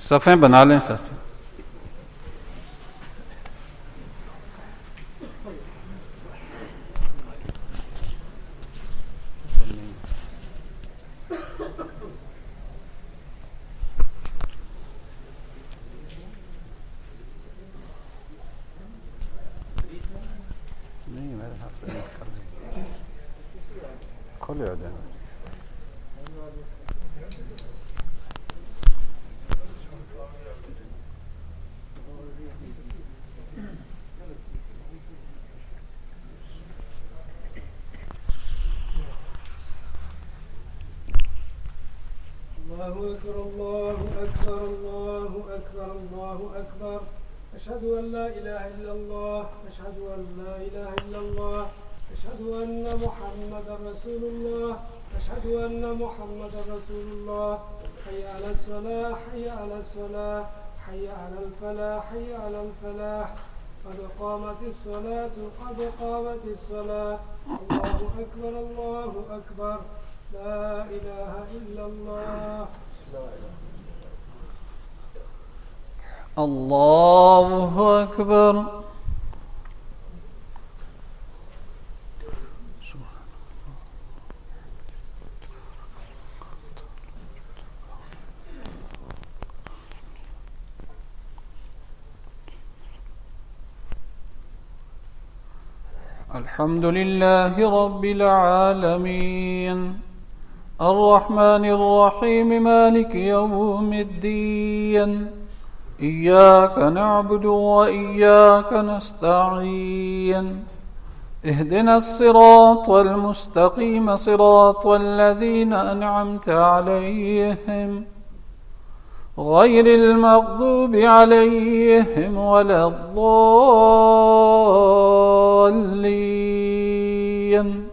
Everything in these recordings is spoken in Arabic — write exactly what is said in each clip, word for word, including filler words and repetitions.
सफ़ें बना लें साथी। नहीं मेरे हाथ से नहीं कर दें, खोले हो जाए। الله أكبر الله أكبر الله أكبر الله أكبر. أشهد أن لا إله إلا الله أشهد أن لا إله إلا الله أشهد أن محمدا رسول الله أشهد أن محمدا رسول الله. حي على الصلاة حي على الصلاة حي على الفلاح حي على الفلاح. قد قامت الصلاة قد قامت الصلاة. الله أكبر الله أكبر. لا إله إلا الله. الله أكبر. الحمد لله رب العالمين الرحمن الرحيم مالك يوم الدين. إياك نعبد وإياك نستعين. اهدنا الصراط المستقيم صراط الذين أنعمت عليهم غير المغضوب عليهم ولا الضالين.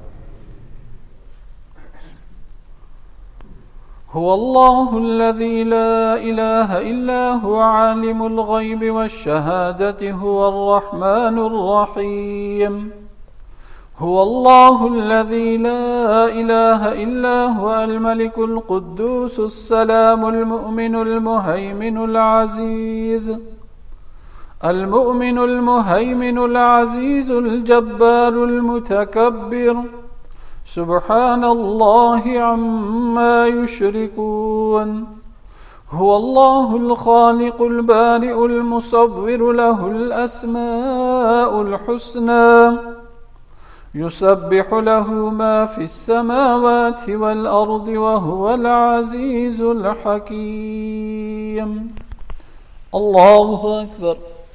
هو الله الذي لا إله إلا هو عالم الغيب والشهادة هو الرحمن الرحيم. هو الله الذي لا إله إلا هو الملك القدوس السلام المؤمن المهيمن العزيز المؤمن المهيمن العزيز الجبار المتكبر. سبحان الله عما يشركون. هو الله الخالق البارئ المصور له الأسماء الحسنى يسبح له ما في السماوات والأرض وهو العزيز الحكيم. الله أكبر.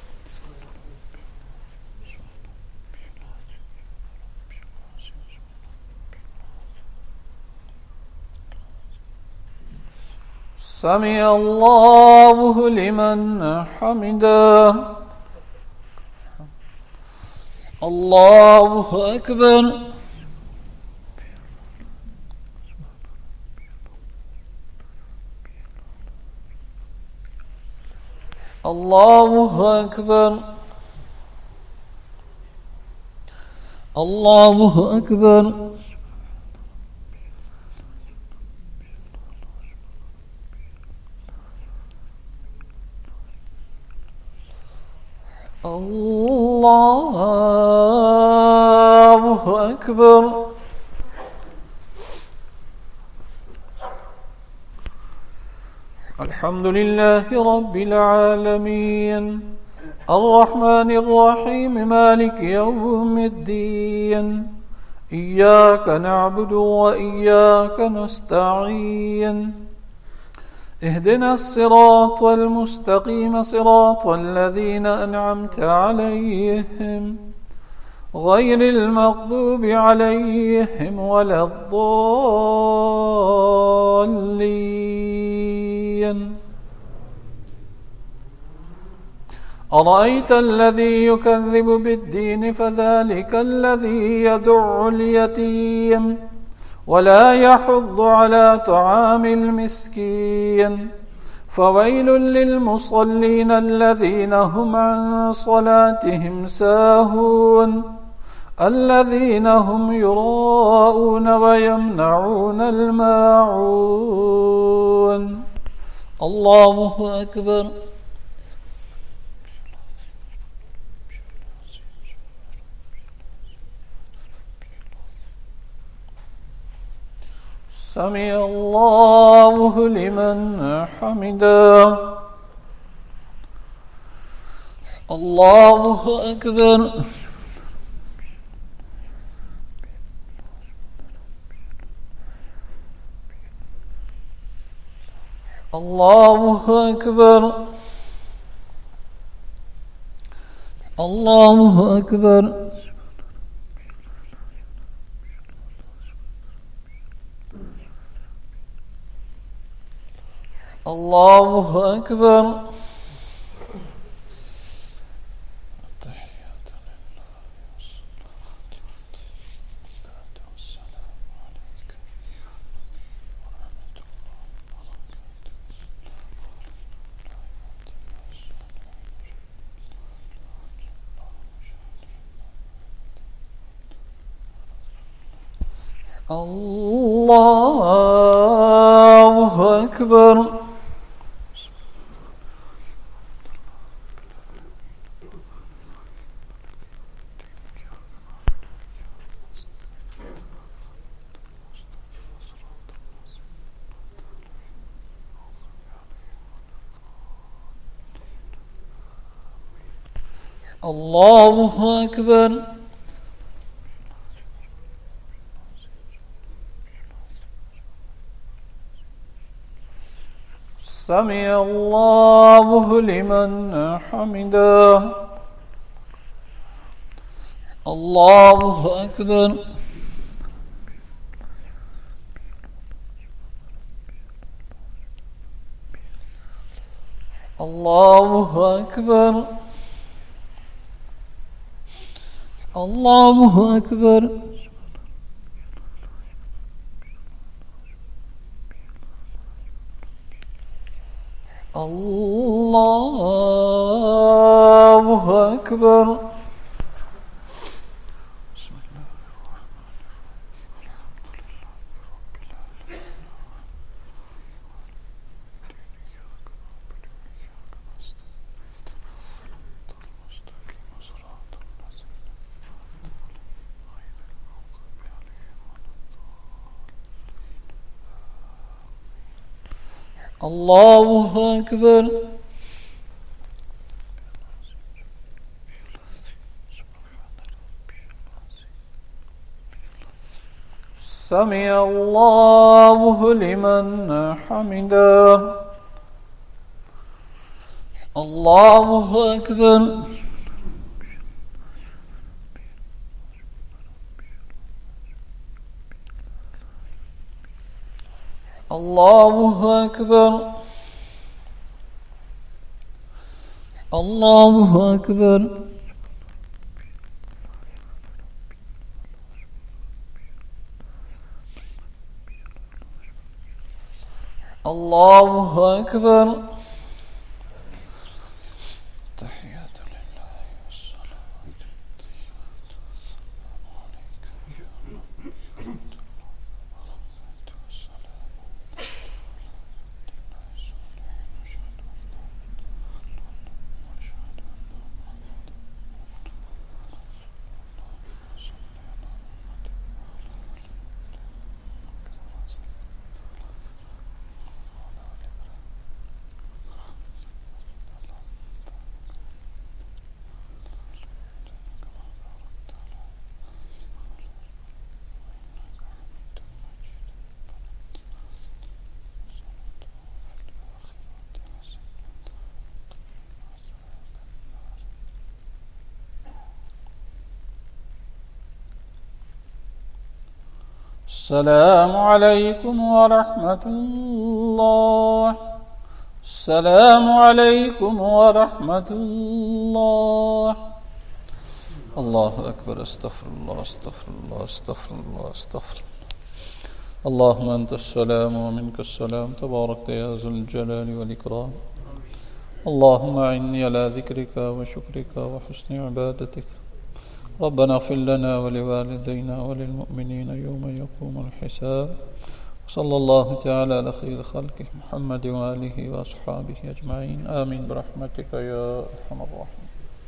سمع الله لمن حمده. الله أكبر. الله أكبر. الله أكبر. الله أكبر. الحمد لله رب العالمين الرحمن الرحيم مالك يوم الدين. إياك نعبد وإياك نستعين. اهدنا الصراط المستقيم صراط الذين أنعمت عليهم غير المغضوب عليهم ولا الضالين. أرأيت الذي يكذب بالدين فذلك الذي يدع اليتيم ولا يحض على طعام المسكين. فويل للمصلين الذين هم عن صلاتهم ساهون الذين هم يراءون ويمنعون الماعون. الله أكبر. سمع الله لمن حمده. الله أكبر. الله أكبر. الله أكبر. الله أكبر. الله أكبر. الله أكبر. سمع الله لمن حمده. الله أكبر. الله أكبر. الله أكبر. الله أكبر. الله أكبر. سمع الله لمن حمده. الله أكبر. الله أكبر. الله أكبر. الله أكبر. تحيات لله والصلاة السلام عليكم ورحمة الله. السلام عليكم ورحمة الله. الله أكبر. استغفر الله استغفر الله استغفر الله استغفر الله. اللهم أنت السلام ومنك السلام تبارك يا ذو الجلال والإكرام. اللهم أعني على ذكرك وشكرك وحسن عبادتك. ربنا اغفر لنا ولوالدينا وللمؤمنين يوم يقوم الحساب. صلى الله تعالى على خير خلقه محمد وآله وأصحابه أجمعين آمين برحمتك يا أرحم الراحمين.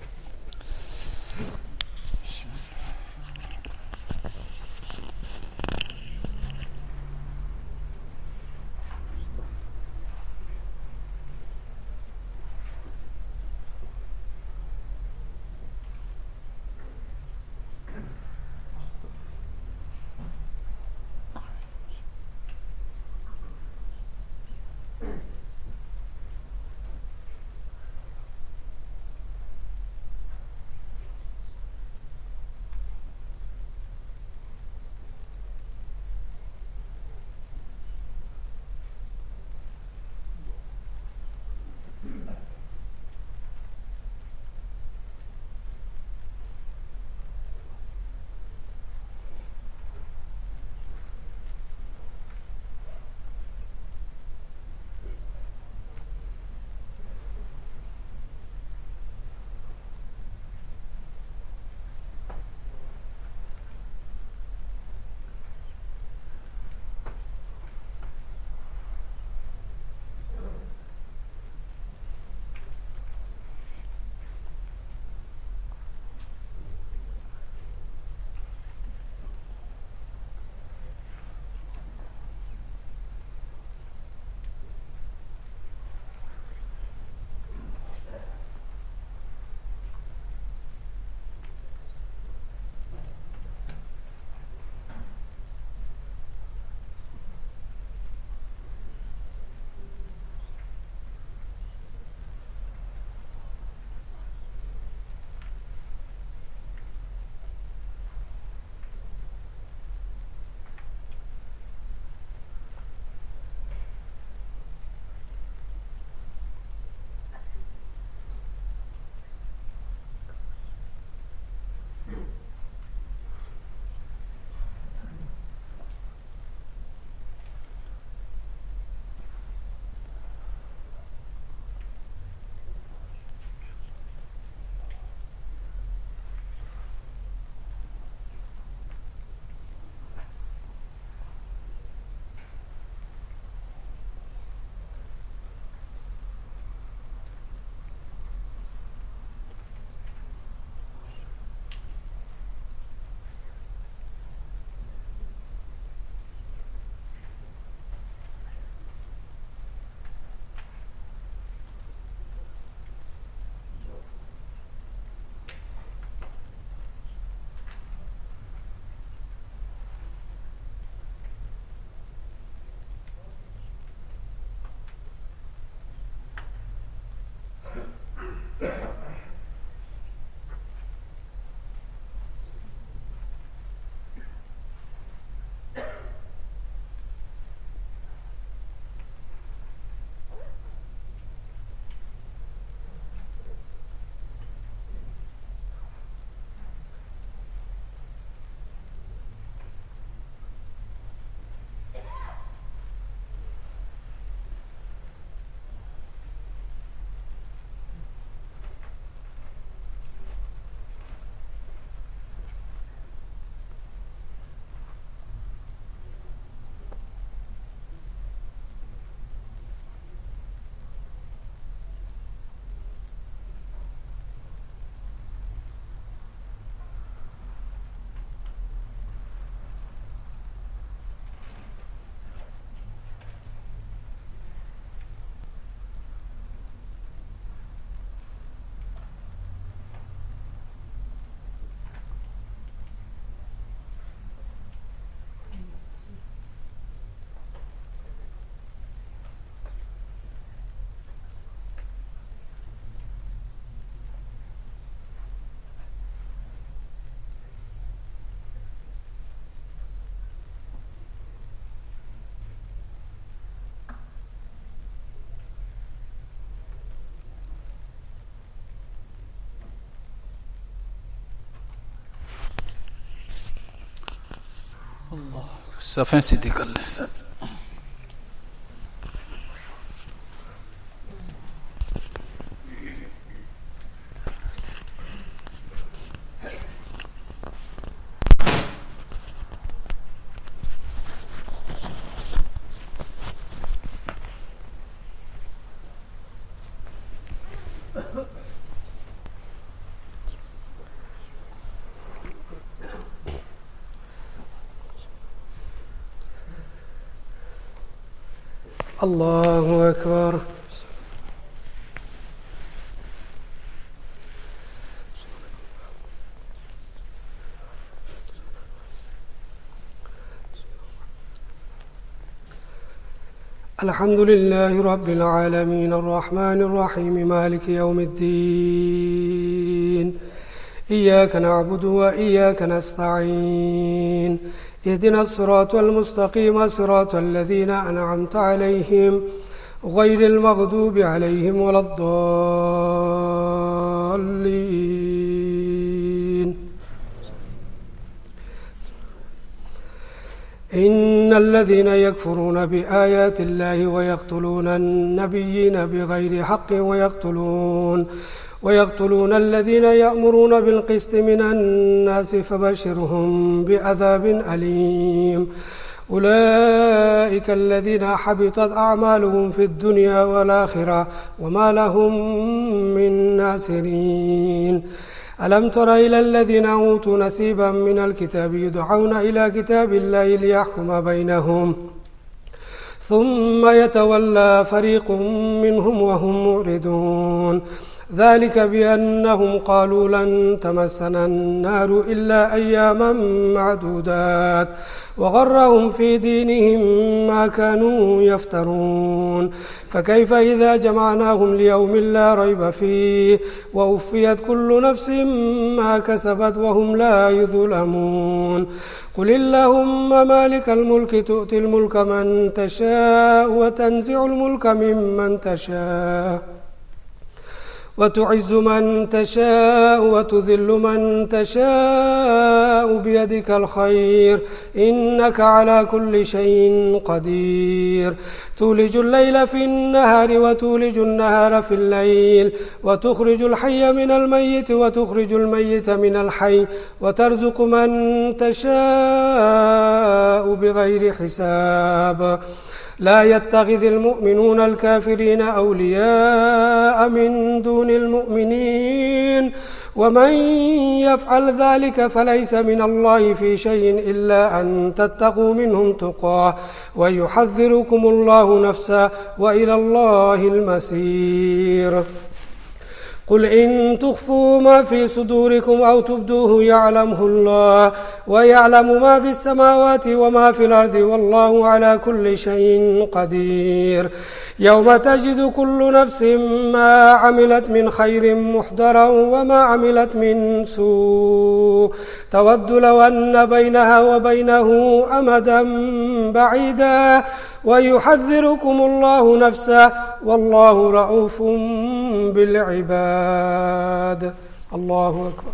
Allah, safin सीधी कर लें सर. الله أكبر. الحمد لله رب العالمين الرحمن الرحيم مالك يوم الدين إياك نعبد وإياك نستعين اهدنا الصراط المستقيم صراط الذين أنعمت عليهم غير المغضوب عليهم ولا الضالين. إن الذين يكفرون بآيات الله ويقتلون النبيين بغير حق ويقتلون ويقتلون الذين يأمرون بالقسط من الناس فبشرهم بعذاب أليم. أولئك الذين حبطت أعمالهم في الدنيا والآخرة وما لهم من ناصرين. ألم تر إلى الذين أوتوا نصيبا من الكتاب يدعون إلى كتاب الله ليحكم بينهم ثم يتولى فريق منهم وهم معرضون. ذلك بأنهم قالوا لن تمسنا النار إلا أياما معدودات وغرهم في دينهم ما كانوا يفترون. فكيف إذا جمعناهم ليوم لا ريب فيه ووفيت كل نفس ما كسبت وهم لا يظلمون. قل اللهم مالك الملك تؤتي الملك من تشاء وتنزع الملك ممن تشاء وتعز من تشاء وتذل من تشاء بيدك الخير إنك على كل شيء قدير. تولج الليل في النهار وتولج النهار في الليل وتخرج الحي من الميت وتخرج الميت من الحي وترزق من تشاء بغير حساب. لا يتخذ المؤمنون الكافرين أولياء من دون المؤمنين ومن يفعل ذلك فليس من الله في شيء إلا أن تتقوا منهم تقاه ويحذركم الله نفسه وإلى الله المسير. قل إن تخفوا ما في صدوركم أو تبدوه يعلمه الله ويعلم ما في السماوات وما في الأرض والله على كل شيء قدير. يوم تجد كل نفس ما عملت من خير محضرا وما عملت من سوء تود لو أن بينها وبينه أمدا بعيدا ويحذركم الله نفسه والله رؤوف بالعباد. الله أكبر.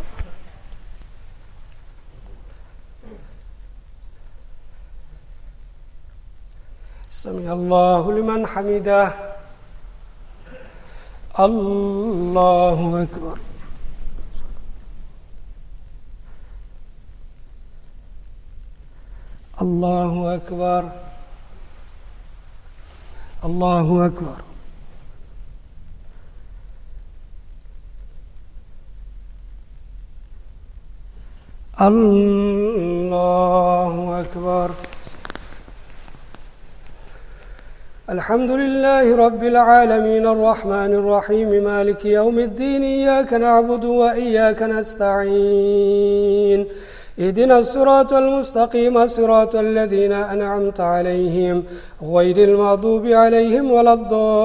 سمع الله لمن حمده. الله أكبر. الله أكبر. الله أكبر. الله أكبر. الحمد لله رب العالمين الرحمن الرحيم مالك يوم الدين إياك نعبد وإياك نستعين اهدنا الصراط المستقيم صراط الذين أنعمت عليهم غير المغضوب عليهم ولا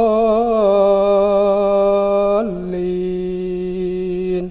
الضالين.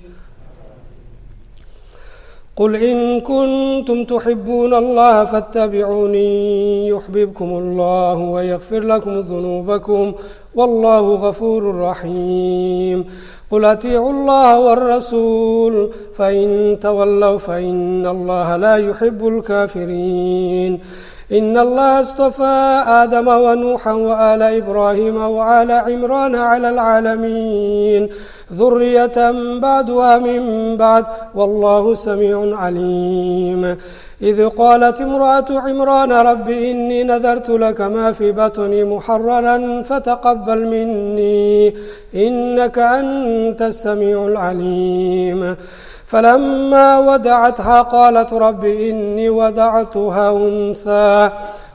قل إن كنتم تحبون الله فاتبعوني يحببكم الله ويغفر لكم ذنوبكم والله غفور رحيم. قل أطيعوا الله والرسول فإن تولوا فإن الله لا يحب الكافرين. إن الله اصطفى آدم ونوحا وآل إبراهيم وآل عمران على العالمين ذرية بعدها من بعد والله سميع عليم. إذ قالت امرأة عمران رب إني نذرت لك ما في بطني محررا فتقبل مني إنك أنت السميع العليم. فلما ودعتها قالت رب إني وضعتها أنثى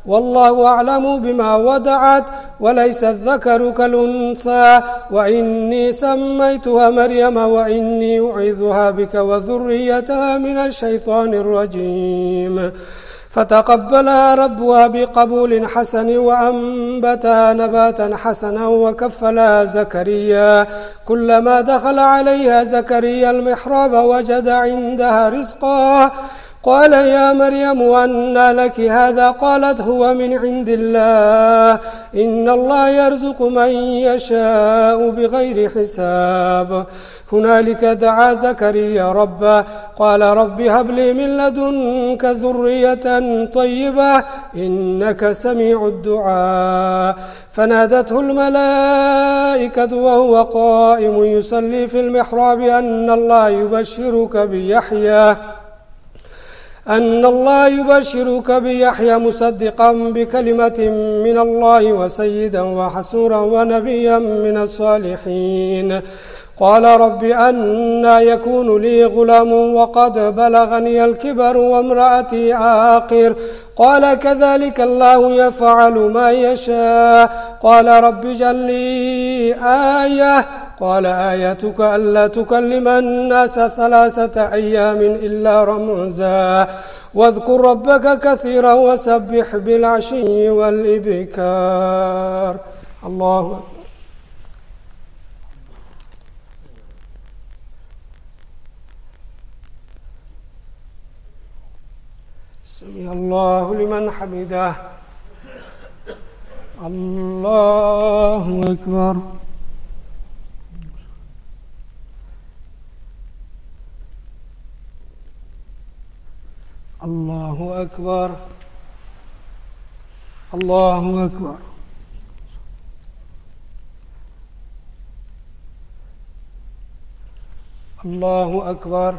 والله أعلم بما وضعت وليس الذكر كالأنثى وإني سميتها مريم وإني أعيذها بك وذريتها من الشيطان الرجيم فتقبلها ربها بقبول حسن وأنبتها نباتا حسنا وكفلها زكريا كلما دخل عليها زكريا المحراب وجد عندها رزقا قال يا مريم أنى لك هذا قالت هو من عند الله إن الله يرزق من يشاء بغير حساب هنالك دعا زكريا ربه قال رب هب لي من لدنك ذرية طيبة إنك سميع الدعاء فنادته الملائكة وهو قائم يصلي في المحراب أن الله يبشرك بيحيى أن الله يبشرك بيحيى مصدقا بكلمة من الله وسيدا وحسورا ونبيا من الصالحين قال رب أنى يكون لي غلام وقد بلغني الكبر وامرأتي عاقر قال كذلك الله يفعل ما يشاء قال رب اجعل لي آية قال آيتك ألا تكلم الناس ثلاثة أيام إلا رمزا واذكر ربك كثيرا وسبح بالعشي والإبكار. الله أكبر. سمع الله لمن حمده. الله أكبر. الله أكبر. الله أكبر. الله أكبر.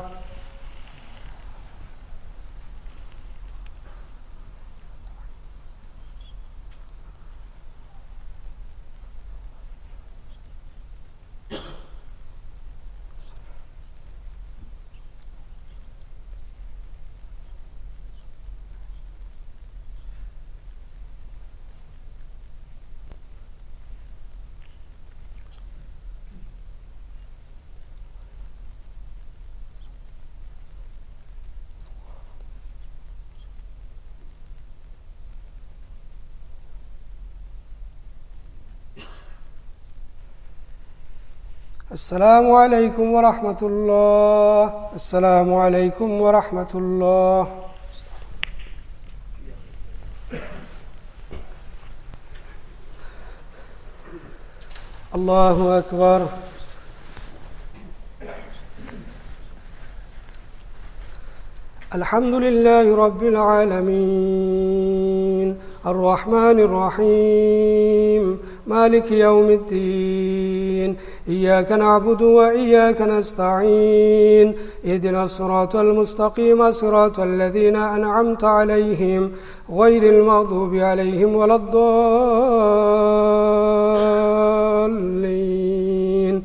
السلام عليكم ورحمة الله. السلام عليكم ورحمة الله. الله أكبر. الحمد لله رب العالمين الرحمن الرحيم مالك يوم الدين إياك نعبد وإياك نستعين اهدنا الصراط المستقيم صراط الذين أنعمت عليهم غير المغضوب عليهم ولا الضالين.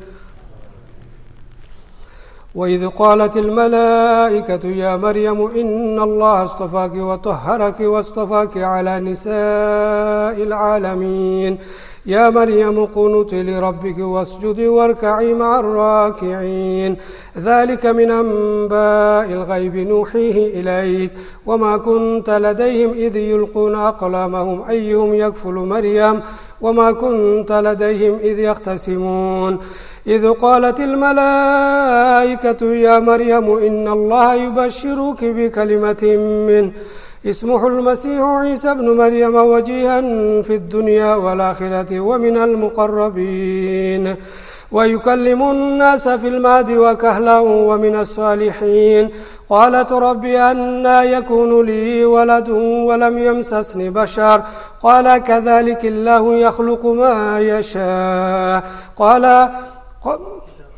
وإذ قالت الملائكة يا مريم إن الله اصطفاك وطهرك واصطفاك على نساء العالمين يا مريم قنوتي لربك واسجدي واركعي مع الراكعين ذلك من أنباء الغيب نوحيه إليك وما كنت لديهم إذ يلقون أقلامهم أيهم يكفل مريم وما كنت لديهم إذ يختصمون إذ قالت الملائكة يا مريم إن الله يبشرك بكلمة منه اسمه المسيح عيسى ابن مريم وجيها في الدنيا والآخرة ومن المقربين ويكلم الناس في المهد وكهلا ومن الصالحين قالت رب أنى يكون لي ولد ولم يمسسني بشر قال كذلك الله يخلق ما يشاء قال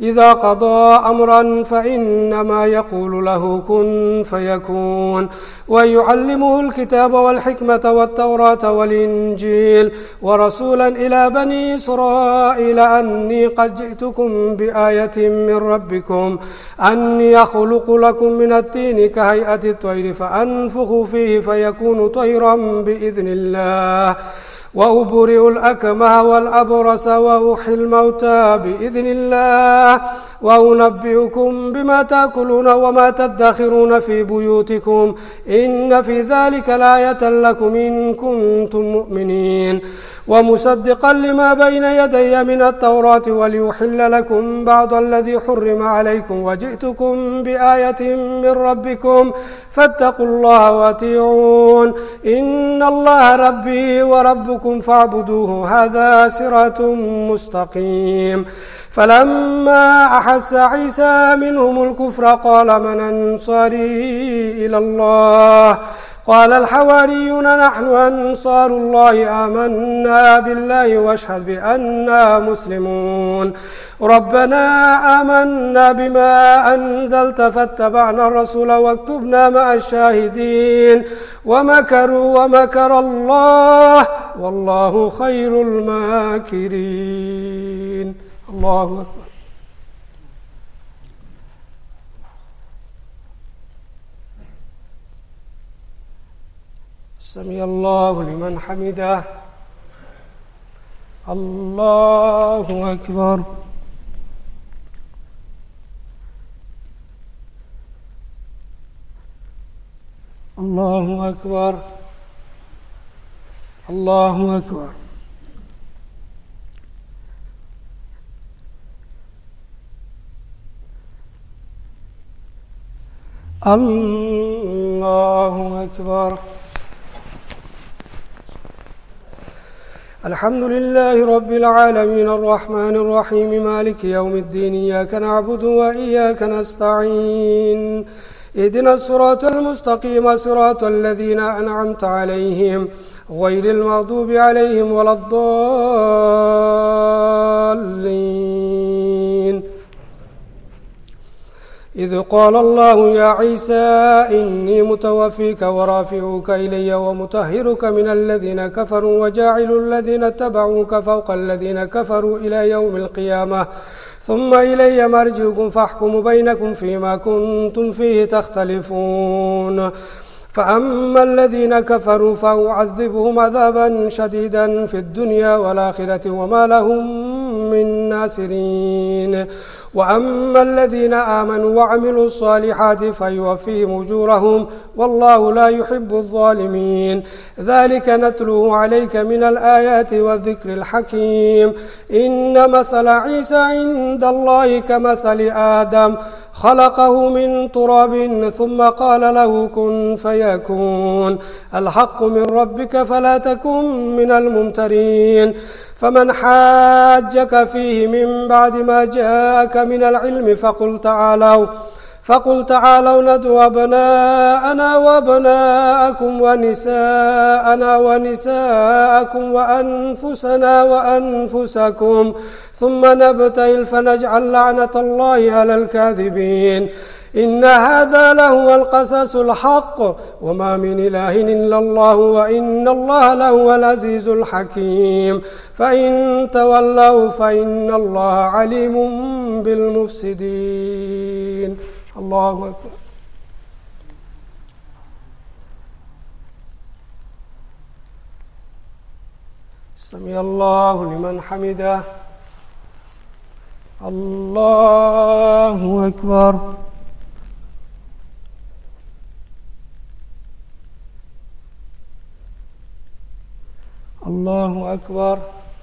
إذا قضى أمرا فإنما يقول له كن فيكون. ويعلمه الكتاب والحكمة والتوراة والإنجيل ورسولا إلى بني إسرائيل أني قد جئتكم بآية من ربكم أني أخلق لكم من الطين كهيئة الطير فأنفخ فيه فيكون طيرا بإذن الله وأبرئ الأكمه والأبرص وأحيي الموتى بإذن الله وأنبئكم بما تأكلون وما تدخرون في بيوتكم إن في ذلك لآية لكم إن كنتم مؤمنين ومصدقا لما بين يدي من التوراة وليحل لكم بعض الذي حرم عليكم وجئتكم بآية من ربكم فاتقوا الله وأطيعون إن الله ربي وربكم فاعبدوه هذا صراط مستقيم. فلما أحس عيسى منهم الكفر قال من أنصاري إلى الله قال الحواريون نحن أنصار الله آمنا بالله واشهد بأننا مسلمون. ربنا آمنا بما أنزلت فاتبعنا الرسول واكتبنا مع الشاهدين ومكروا ومكر الله والله خير الماكرين. الله أكبر. سمع الله لمن حمده. الله أكبر. الله أكبر. الله أكبر. الله أكبر. الحمد لله رب العالمين الرحمن الرحيم مالك يوم الدين إياك نعبد وإياك نستعين اهدنا الصراط المستقيم صراط الذين أنعمت عليهم غير المغضوب عليهم ولا الضالين. إذ قال الله يا عيسى إني متوفيك ورافعك إلي ومطهرك من الذين كفروا وجاعل الذين اتبعوك فوق الذين كفروا إلى يوم القيامة ثم إلي مرجعكم فاحكم بينكم فيما كنتم فيه تختلفون. فأما الذين كفروا فأعذبهم عذابا شديدا في الدنيا والآخرة وما لهم من ناصرين. وأما الذين آمنوا وعملوا الصالحات فيوفيهم أجورهم والله لا يحب الظالمين. ذلك نتلوه عليك من الآيات والذكر الحكيم. إن مثل عيسى عند الله كمثل آدم خلقه من تراب ثم قال له كن فيكون. الحق من ربك فلا تكن من الممترين. فمن حاجك فيه من بعد ما جاءك من العلم فقل تعالوا فقل تعالوا ندعو أبناءنا وأبناءكم ونساءنا ونساءكم وأنفسنا وأنفسكم ثم نبتهل فنجعل لعنة الله على الكاذبين. إن هذا لهو القصص الحق وما من إله إلا الله وإن الله لهو العزيز الحكيم. فإن تولوا فإن الله عليم بالمفسدين. الله أكبر. سمع الله لمن حمده. الله أكبر. الله أكبر.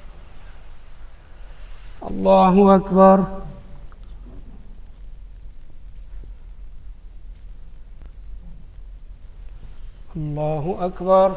الله أكبر. الله أكبر.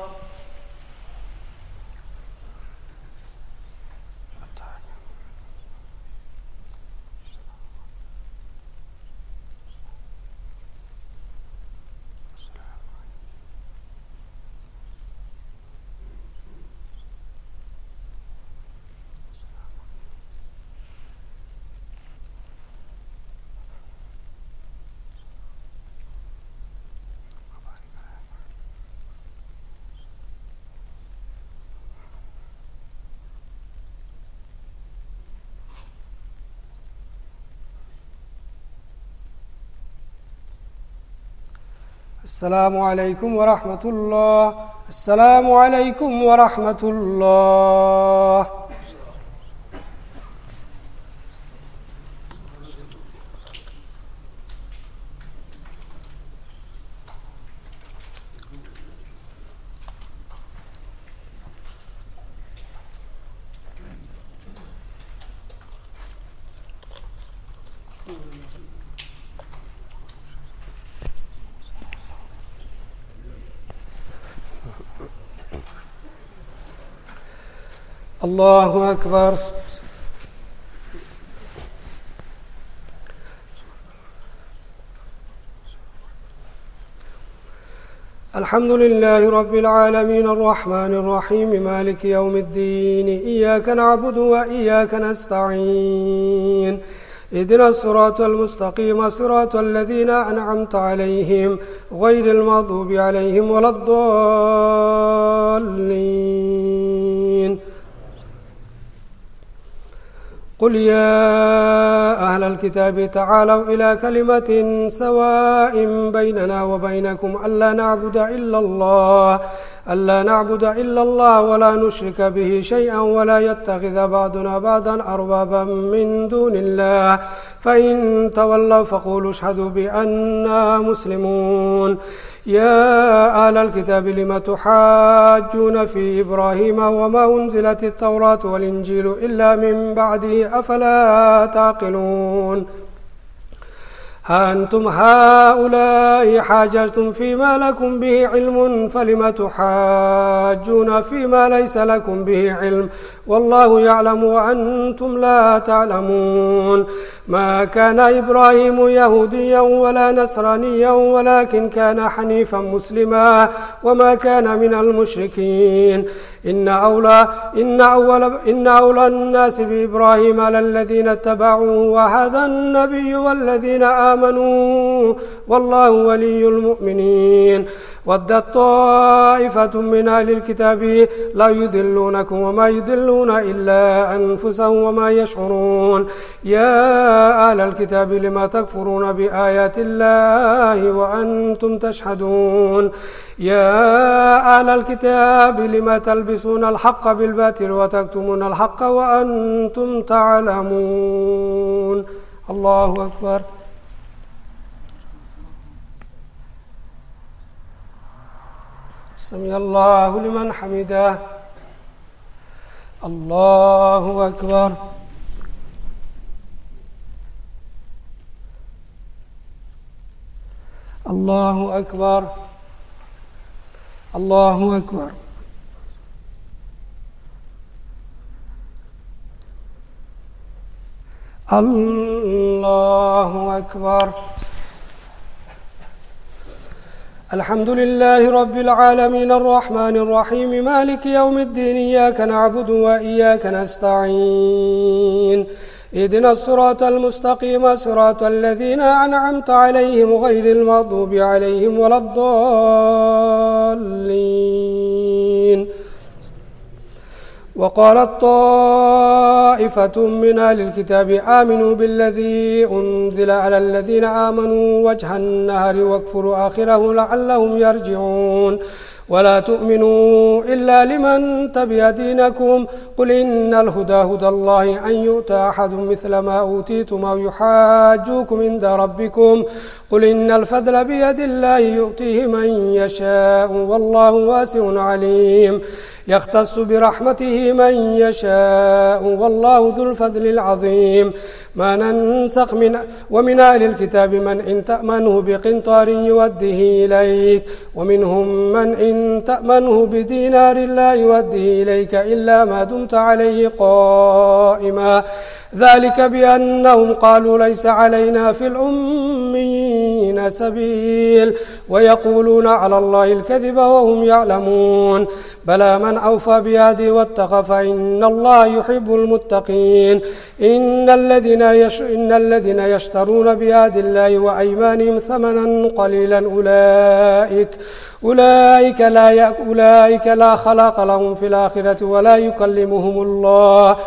السلام عليكم ورحمة الله. السلام عليكم ورحمة الله. الله أكبر. الحمد لله رب العالمين الرحمن الرحيم مالك يوم الدين إياك نعبد وإياك نستعين اهدنا الصراط المستقيم صراط الذين أنعمت عليهم غير المغضوب عليهم ولا الضالين. قل يا أهل الكتاب تعالوا إلى كلمة سواء بيننا وبينكم ألا نعبد إلا الله ألا نعبد إلا الله ولا نشرك به شيئا ولا يتخذ بعضنا بعضا أربابا من دون الله فإن تولوا فقولوا اشهدوا بأننا مسلمون. يا أهل الكتاب لم تحاجون في إبراهيم وما أنزلت التوراة والإنجيل إلا من بعده أفلا تعقلون. ها أنتم هؤلاء حاججتم فيما لكم به علم فلم تحاجون فيما ليس لكم به علم والله يعلم وأنتم لا تعلمون. ما كان إبراهيم يهوديا ولا نصرانيا ولكن كان حنيفا مسلما وما كان من المشركين. إن أولى, إن أول إن أولى الناس بإبراهيم للذين اتبعوه وهذا النبي والذين آمنوا والله ولي المؤمنين. ودت طائفة من أهل الكتاب لا يذلونكم وما يذلون إلا أنفسهم وما يشعرون. يا أهل الكتاب لما تكفرون بآيات الله وأنتم تشهدون. يا أهل الكتاب لما تلبسون الحق بالباطل وتكتمون الحق وأنتم تعلمون. الله أكبر. سمع الله لمن حمده. الله أكبر. الله أكبر. الله أكبر. الله أكبر. الحمد لله رب العالمين الرحمن الرحيم مالك يوم الدين إياك نعبد وإياك نستعين اهدنا الصراط المستقيم صراط الذين أنعمت عليهم غير المغضوب عليهم ولا الضالين. وقالت طائفة من أهل الكتاب آمنوا بالذي أنزل على الذين آمنوا وجه النهار واكفروا آخره لعلهم يرجعون. ولا تؤمنوا إلا لمن تبع دينكم قل إن الهدى هدى الله أن يؤتى أحد مثل ما أوتيتم أو يحاجوكم عند ربكم قل إن الفضل بيد الله يؤتيه من يشاء والله واسع عليم. يختص برحمته من يشاء والله ذو الفضل العظيم. ما ننسخ من ومن أهل الكتاب من إن تأمنه بقنطار يوده إليك ومنهم من إن تأمنه بدينار لا يوده إليك إلا ما دمت عليه قائما ذلك بأنهم قالوا ليس علينا في الأميين سبيل ويقولون على الله الكذب وهم يعلمون. بلى من أوفى بعهده واتقى فإن الله يحب المتقين. إن الذين يش... إن الذين يشترون بعهد الله وأيمانهم ثمنا قليلا أولئك أولئك لا أولئك لا خلاق لهم في الآخرة ولا يكلمهم الله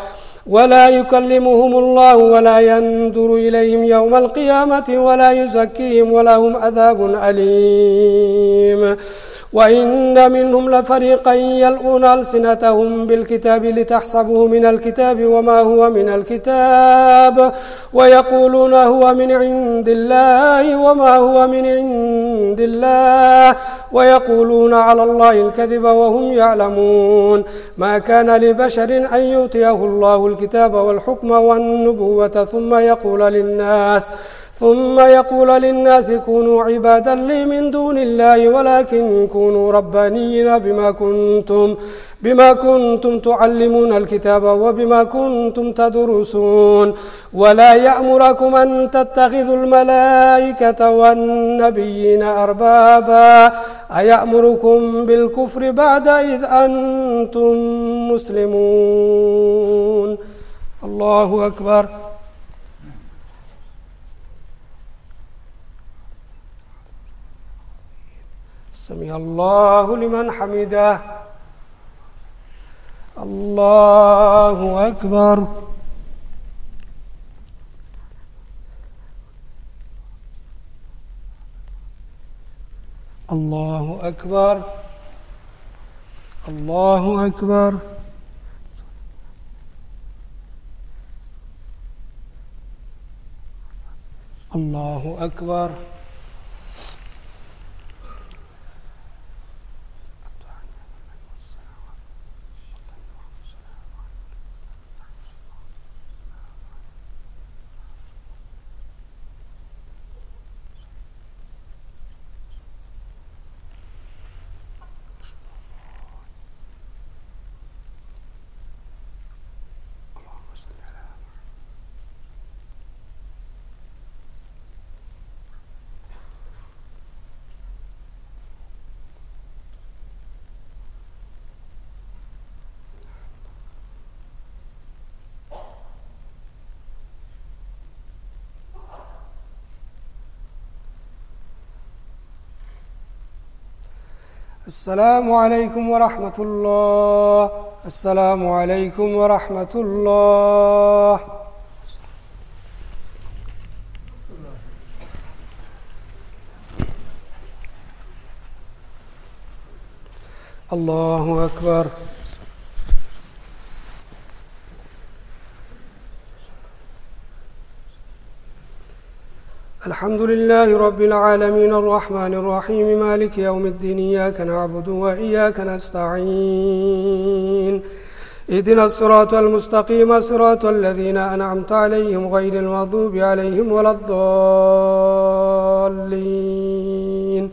ولا يكلمهم الله ولا ينظر إليهم يوم القيامة ولا يزكيهم ولهم عذاب أليم. وإن منهم لفريقا يلؤون ألسنتهم بالكتاب لتحسبوه من الكتاب وما هو من الكتاب ويقولون هو من عند الله وما هو من عند الله ويقولون على الله الكذب وهم يعلمون. ما كان لبشر أن يؤتيه الله الكتاب والحكم والنبوة ثم يقول للناس ثم يقول للناس كونوا عبادا لي من دون الله ولكن كونوا ربانيين بما كنتم بما كنتم تعلمون الكتاب وبما كنتم تدرسون. ولا يأمركم أن تتخذوا الملائكة والنبيين أربابا أيأمركم بالكفر بعد إذ أنتم مسلمون. الله أكبر. سمع الله لمن حمده. الله أكبر. الله أكبر. الله أكبر. الله أكبر. السلام عليكم ورحمة الله. السلام عليكم ورحمة الله. الله أكبر. الحمد لله رب العالمين الرحمن الرحيم مالك يوم الدين إياك نعبد وإياك نستعين اهدنا الصراط المستقيم صراط الذين أنعمت عليهم غير المغضوب عليهم ولا الضالين.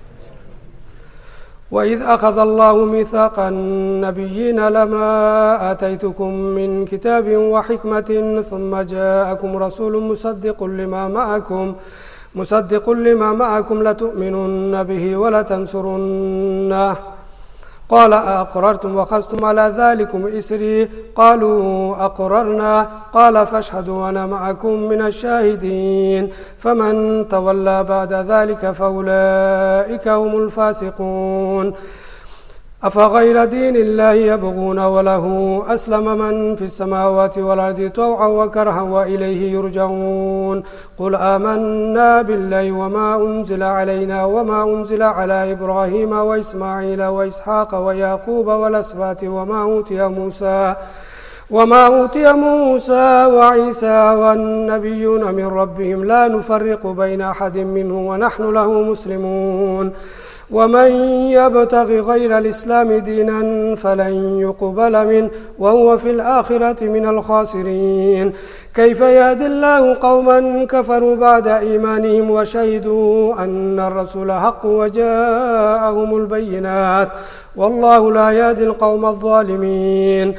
وإذ أخذ الله ميثاق النبيين لما آتيتكم من كتاب وحكمة ثم جاءكم رسول مصدق لما معكم مصدق لما معكم لتؤمنن به ولتنصرنه قال أأقررتم وأخذتم على ذلكم إسري قالوا أقررنا قال فاشهدوا وأنا معكم من الشاهدين فمن تولى بعد ذلك فأولئك هم الفاسقون. أفغير دين الله يبغون وله أسلم من في السماوات والأرض طوعا وكرها وإليه يرجعون. قل آمنا بالله وما أنزل علينا وما أنزل على إبراهيم وإسماعيل وإسحاق ويعقوب والأسباط وما أوتي موسى وما أوتي موسى وعيسى والنبيون من ربهم لا نفرق بين أحد منهم ونحن له مسلمون. ومن يبتغ غير الإسلام دينا فلن يقبل منه وهو في الآخرة من الخاسرين. كيف يهدي الله قوما كفروا بعد إيمانهم وشهدوا أن الرسول حق وجاءهم البينات والله لا يهدي القوم الظالمين.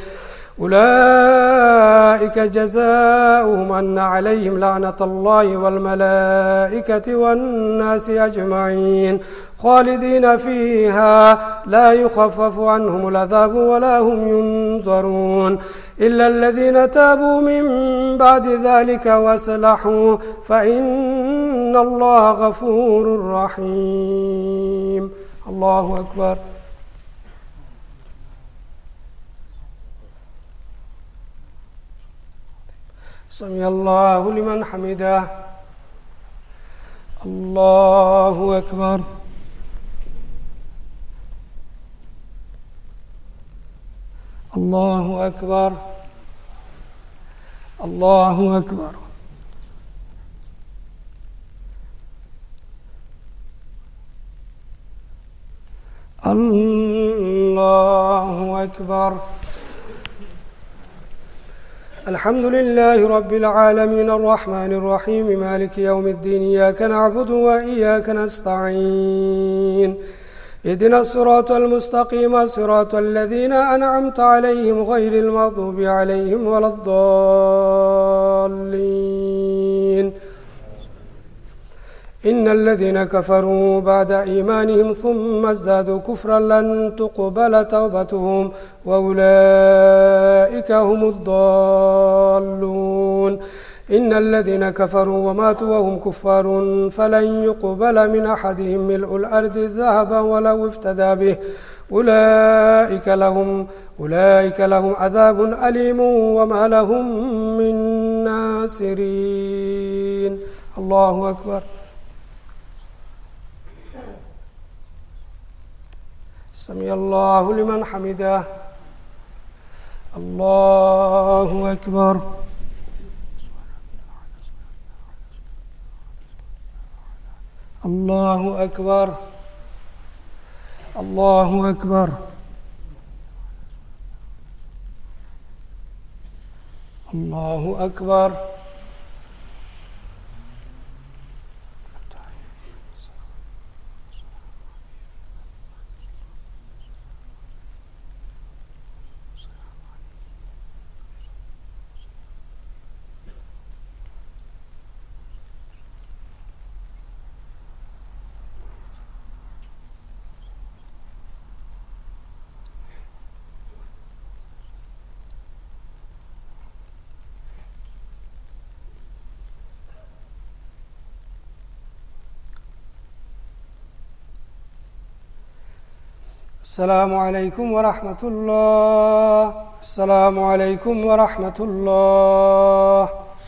أولئك جزاؤهم أن عليهم لعنة الله والملائكة والناس أجمعين خالدين فيها لا يخفف عنهم العذاب ولا هم ينظرون إلا الذين تابوا من بعد ذلك وصلحوا فإن الله غفور رحيم. الله أكبر. سمع الله لمن حمده. الله أكبر. الله أكبر. الله أكبر. الله أكبر. الحمد لله رب العالمين الرحمن الرحيم مالك يوم الدين إياك نعبد وإياك نستعين اهدنا الصراط المستقيم صراط الذين أنعمت عليهم غير المغضوب عليهم ولا الضالين. إن الذين كفروا بعد إيمانهم ثم ازدادوا كفرا لن تقبل توبتهم وأولئك هم الضالون. إن الذين كفروا وماتوا وهم كفار فلن يقبل من أحدهم ملء الأرض ذهبا ولو افتدى به أولئك لهم أولئك لهم عذاب أليم وما لهم من ناصرين. الله أكبر. سمع الله لمن حمده. الله أكبر. الله أكبر. الله أكبر. الله أكبر. السلام عليكم ورحمة الله. السلام عليكم ورحمة الله.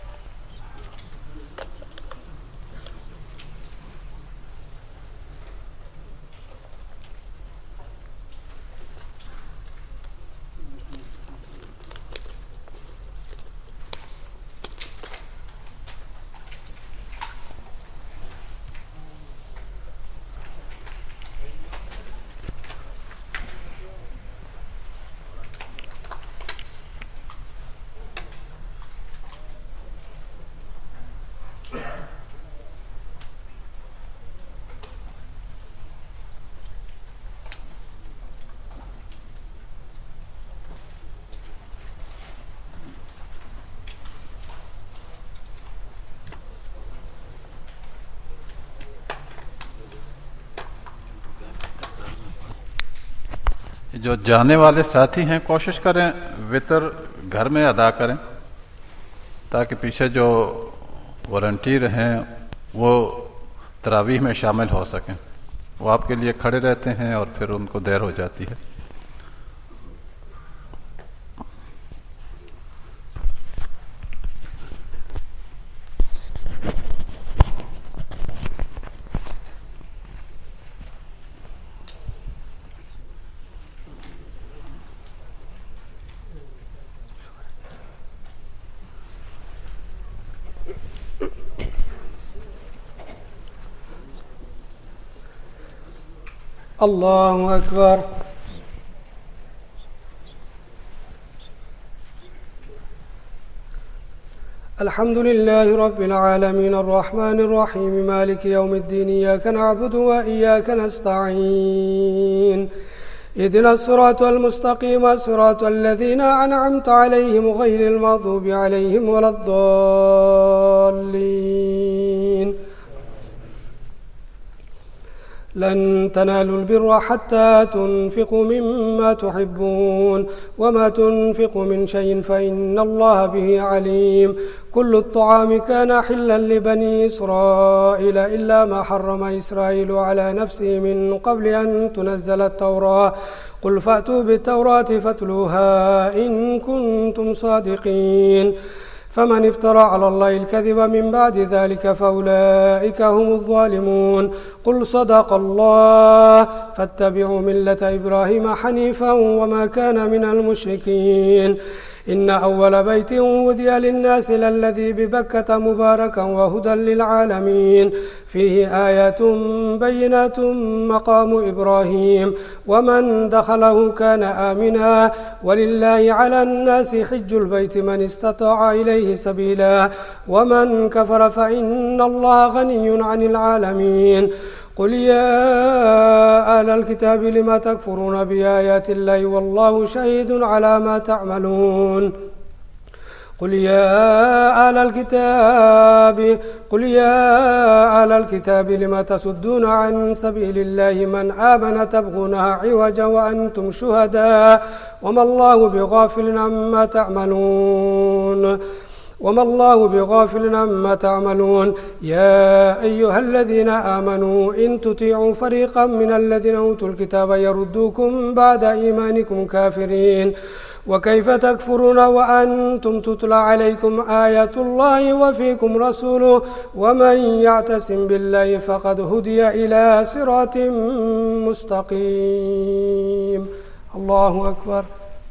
जो जाने वाले साथी हैं कोशिश करें वितर घर में अदा करें ताकि पीछे जो वॉलंटियर हैं वो तरावीह में शामिल हो सकें। वो आपके लिए खड़े रहते हैं और फिर उनको देर हो जाती है। الله أكبر. الحمد لله رب العالمين الرحمن الرحيم مالك يوم الدين إياك نعبد وإياك نستعين اهدنا الصراط المستقيم صراط الذين أنعمت عليهم غير المغضوب عليهم ولا الضالين. لن تنالوا البر حتى تنفقوا مما تحبون وما تنفقوا من شيء فإن الله به عليم. كل الطعام كان حلا لبني إسرائيل إلا ما حرم إسرائيل على نفسه من قبل أن تنزل التوراة قل فأتوا بالتوراة فاتلوها إن كنتم صادقين. فمن افترى على الله الكذب من بعد ذلك فأولئك هم الظالمون. قل صدق الله فاتبعوا ملة إبراهيم حنيفا وما كان من المشركين. إن أول بيت وذي للناس للذي ببكة مباركا وهدى للعالمين فيه آيات بينات مقام إبراهيم ومن دخله كان آمنا ولله على الناس حج البيت من استطاع إليه سبيلا ومن كفر فإن الله غني عن العالمين. قل يا أهل الكتاب لم تكفرون بآيات الله والله شهيد على ما تعملون. قل يا أهل الكتاب قل يا أهل الكتاب لم تصدون عن سبيل الله من آمن تبغونها عوجا وأنتم شهداء وما الله بغافل عما تعملون وما الله بغافل عما تعملون. يا أيها الذين آمنوا إن تطيعوا فريقا من الذين أوتوا الكتاب يردوكم بعد إيمانكم كافرين وكيف تكفرون وأنتم تتلى عليكم آيات الله وفيكم رسوله ومن يعتصم بالله فقد هدي إلى صراط مستقيم. الله أكبر.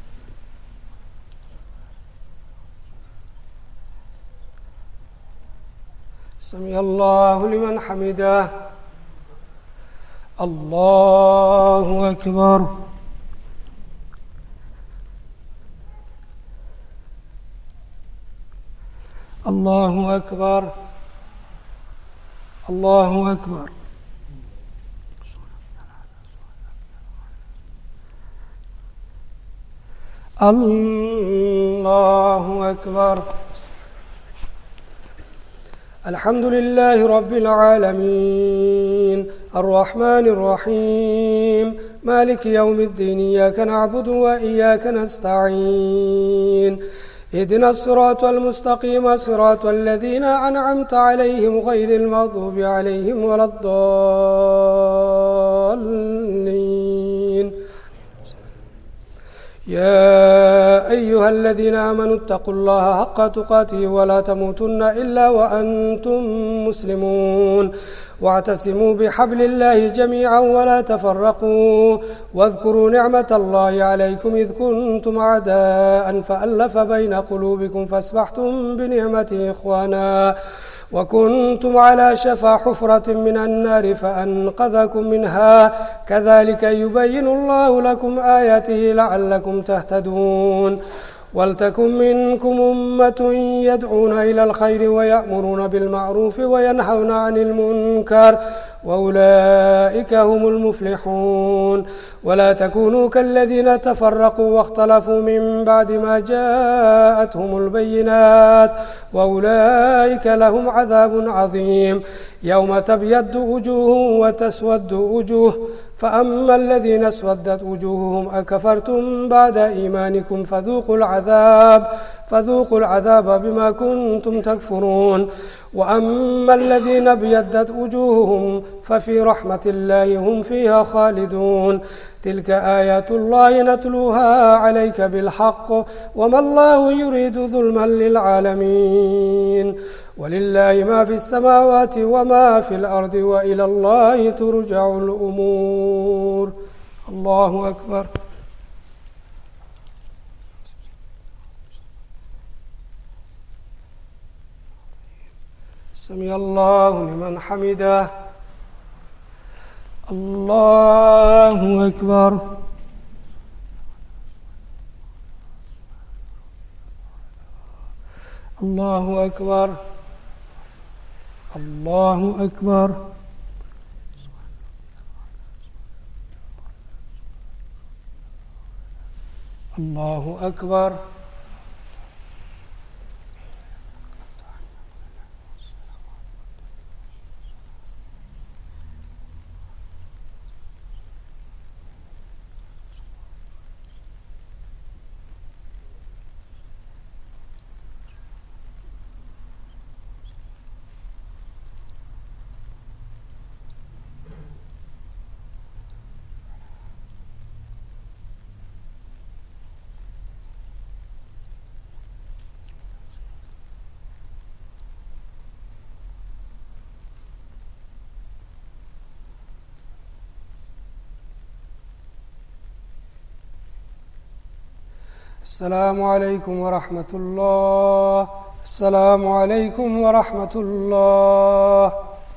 سمع الله لمن حمده. الله أكبر. الله أكبر. الله أكبر. الله أكبر. الحمد لله رب العالمين الرحمن الرحيم مالك يوم الدين إياك نعبد وإياك نستعين اهدنا الصراط المستقيم صراط الذين أنعمت عليهم غير المغضوب عليهم ولا الضالين. يا أيها الذين آمنوا اتقوا الله حق تقاته ولا تموتن إلا وأنتم مسلمون واعتصموا بحبل الله جميعا ولا تفرقوا واذكروا نعمة الله عليكم إذ كنتم أعداء فألف بين قلوبكم فأصبحتم بنعمته إخوانا وكنتم على شفا حفرة من النار فأنقذكم منها كذلك يبين الله لكم آياته لعلكم تهتدون. ولتكن منكم أمة يدعون إلى الخير ويأمرون بالمعروف وينهون عن المنكر وأولئك هم المفلحون. ولا تكونوا كالذين تفرقوا واختلفوا من بعد ما جاءتهم البينات وأولئك لهم عذاب عظيم. يوم تبيض وجوه وتسود وجوه فأما الذين اسودت وجوههم أكفرتم بعد إيمانكم فذوقوا العذاب فذوقوا العذاب بما كنتم تكفرون. وأما الذين ابيضت وجوههم ففي رحمة الله هم فيها خالدون. تلك آيات الله نتلوها عليك بالحق وما الله يريد ظلما للعالمين. ولله ما في السماوات وما في الأرض وإلى الله ترجع الأمور. الله أكبر. سمع الله لمن حمده. الله أكبر. الله أكبر. الله أكبر. الله أكبر. السلام عليكم ورحمة الله. السلام عليكم ورحمة الله.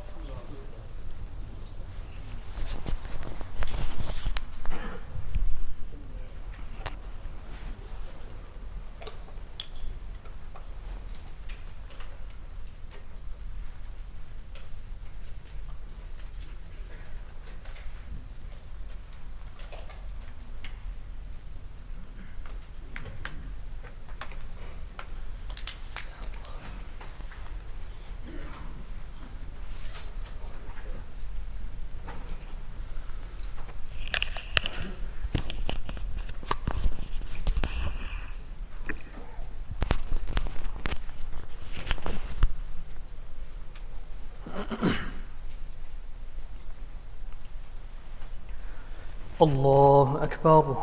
الله أكبر.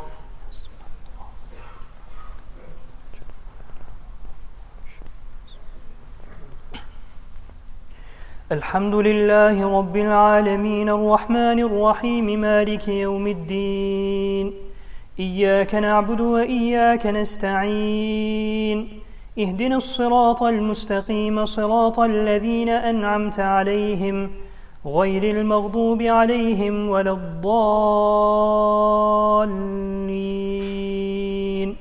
الحمد لله رب العالمين الرحمن الرحيم مالك يوم الدين. إياك نعبد وإياك نستعين. اهدنا الصراط المستقيم صراط الذين أنعمت عليهم غير المغضوب عليهم ولا الضالين.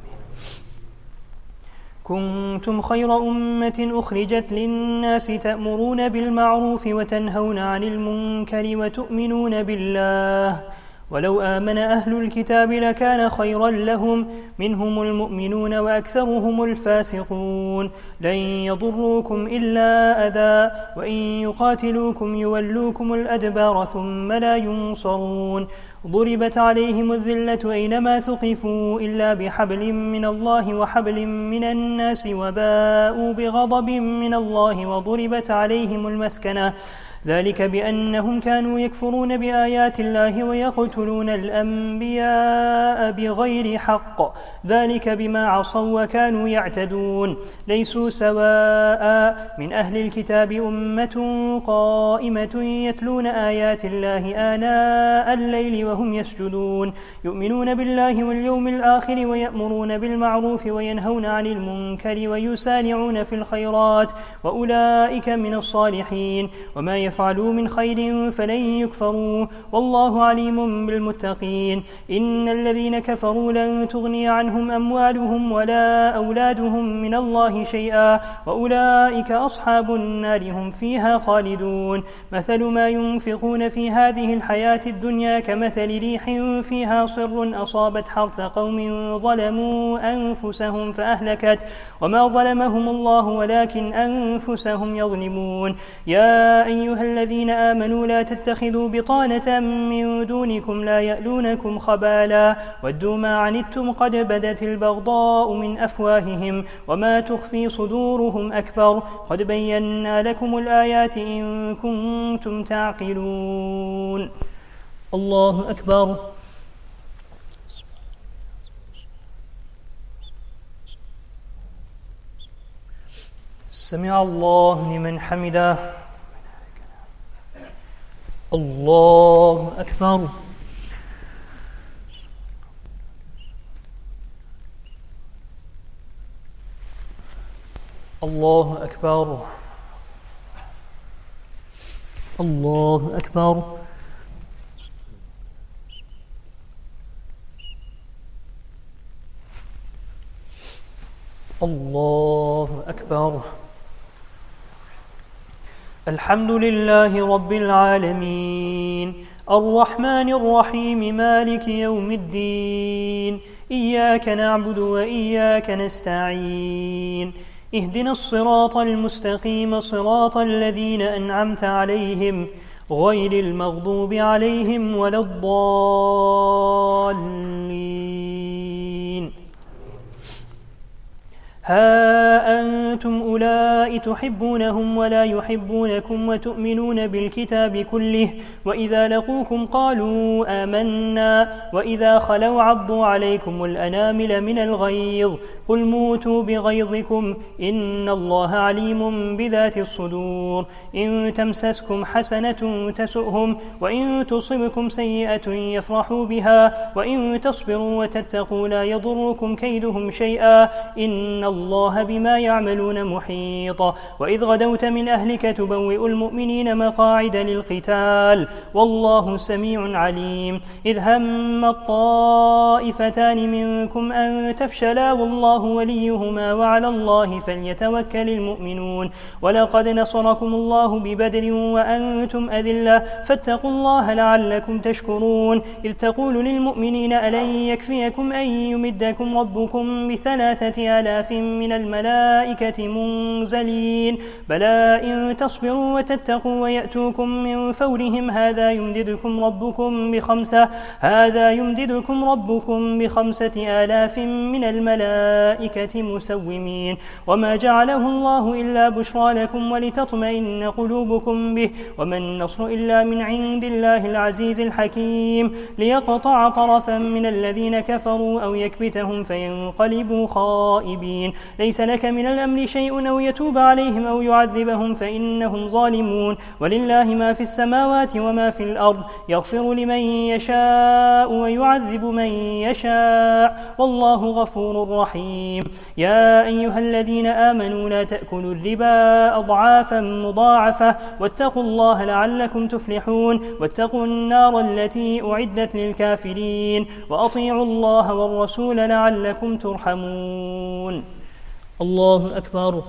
كنتم خير أمة أخرجت للناس تأمرون بالمعروف وتنهون عن المنكر وتؤمنون بالله ولو آمن أهل الكتاب لكان خيرا لهم منهم المؤمنون وأكثرهم الفاسقون. لن يضروكم إلا أذى وإن يقاتلوكم يولوكم الأدبار ثم لا ينصرون. ضربت عليهم الذلة أينما ثقفوا إلا بحبل من الله وحبل من الناس وباءوا بغضب من الله وضربت عليهم المسكنة ذلك بأنهم كانوا يكفرون بآيات الله ويقتلون الأنبياء بغير حق ذلك بما عصوا وكانوا يعتدون. ليسوا سواء من أهل الكتاب أمة قائمة يتلون آيات الله آناء الليل وهم يسجدون يؤمنون بالله واليوم الآخر ويأمرون بالمعروف وينهون عن المنكر ويسارعون في الخيرات وأولئك من الصالحين. وما يفعلوا من خير فلن يكفروا والله عليم بالمتقين. إن الذين كفروا لن تغني عنهم أموالهم ولا أولادهم من الله شيئا وأولئك أصحاب النار هم فيها خالدون. مثل ما ينفقون في هذه الحياة الدنيا كمثل ريح فيها صر أصابت حرث قوم ظلموا أنفسهم فأهلكت وما ظلمهم الله ولكن أنفسهم يظلمون. يا أيها الذين آمنوا لا تتخذوا بطانة من دونكم لا يألونكم خبالا ودوا ما عنتم قد بدت البغضاء من أفواههم وما تخفي صدورهم أكبر قد بينا لكم الآيات إن كنتم تعقلون. الله أكبر. سمع الله لمن حمده. الله أكبر. الله أكبر. الله أكبر. الله أكبر. الحمد لله رب العالمين الرحمن الرحيم مالك يوم الدين. إياك نعبد وإياك نستعين. اهدنا الصراط المستقيم صراط الذين أنعمت عليهم غير المغضوب عليهم ولا الضالين. ها أنتم أنتم أولئك تحبونهم ولا يحبونكم وتؤمنون بالكتاب كله وإذا لقوكم قالوا آمنا وإذا خلوا عضوا عليكم الأنامل من الغيظ قل موتوا بغيظكم إن الله عليم بذات الصدور إن تمسسكم حسنة تسؤهم وإن تصبكم سيئة يفرحوا بها وإن تصبروا وتتقوا لا يضركم كيدهم شيئا إن الله بما يعملون محيط وإذ غدوت من أهلك تبوئ المؤمنين مقاعد للقتال والله سميع عليم إذ هم الطائفتان منكم أن تفشلا والله وليهما وعلى الله فليتوكل المؤمنون ولقد نصركم الله ببدر وأنتم أذلة فاتقوا الله لعلكم تشكرون إذ تقول للمؤمنين ألن يكفيكم أن يمدكم ربكم بثلاثة آلاف من الملائكة منزلين بلى إن تصبروا وتتقوا ويأتوكم من فورهم هذا يمددكم ربكم بخمسة هذا يمددكم ربكم بخمسة آلاف من الملائكة مسومين وما جعله الله إلا بشرى لكم ولتطمئن قلوبكم به وما النصر إلا من عند الله العزيز الحكيم ليقطع طرفا من الذين كفروا أو يكبتهم فينقلبوا خائبين ليس لك من الأمر شيء أو يتوب عليهم أو يعذبهم فإنهم ظالمون ولله ما في السماوات وما في الأرض يغفر لمن يشاء ويعذب من يشاء والله غفور رحيم يا أيها الذين آمنوا لا تأكلوا الربا أضعافا مضاعفة واتقوا الله لعلكم تفلحون واتقوا النار التي أعدت للكافرين وأطيعوا الله والرسول لعلكم ترحمون الله أكبر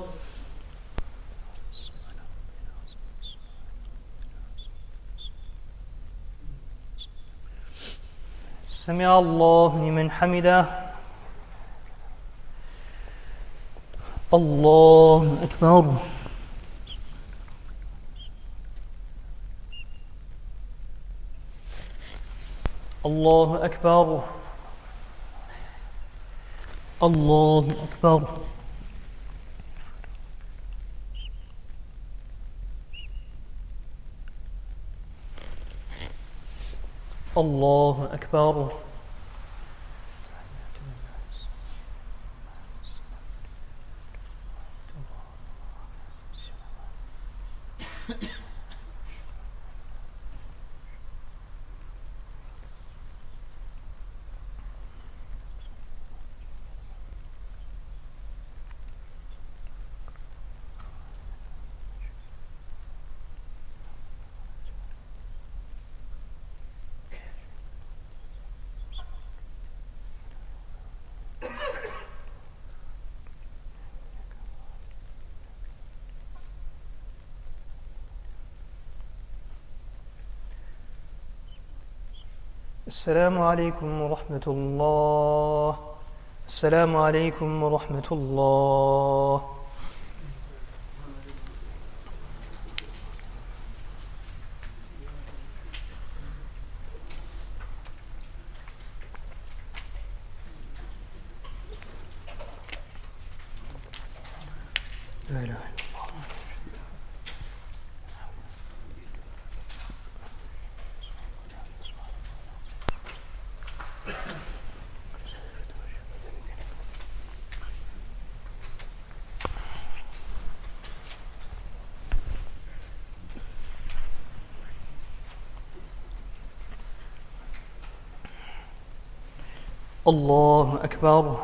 سمع الله لمن حمده الله أكبر الله أكبر الله أكبر الله أكبر السلام عليكم ورحمة الله السلام عليكم ورحمة الله لا إله إلا الله الله أكبر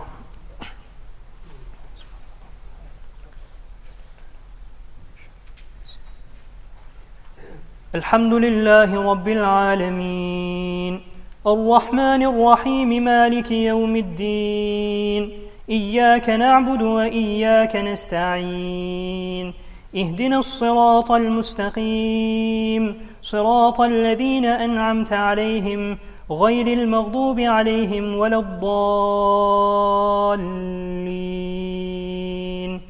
الحمد لله رب العالمين الرحمن الرحيم مالك يوم الدين إياك نعبد وإياك نستعين اهدنا الصراط المستقيم صراط الذين أنعمت عليهم غير المغضوب عليهم ولا الضالين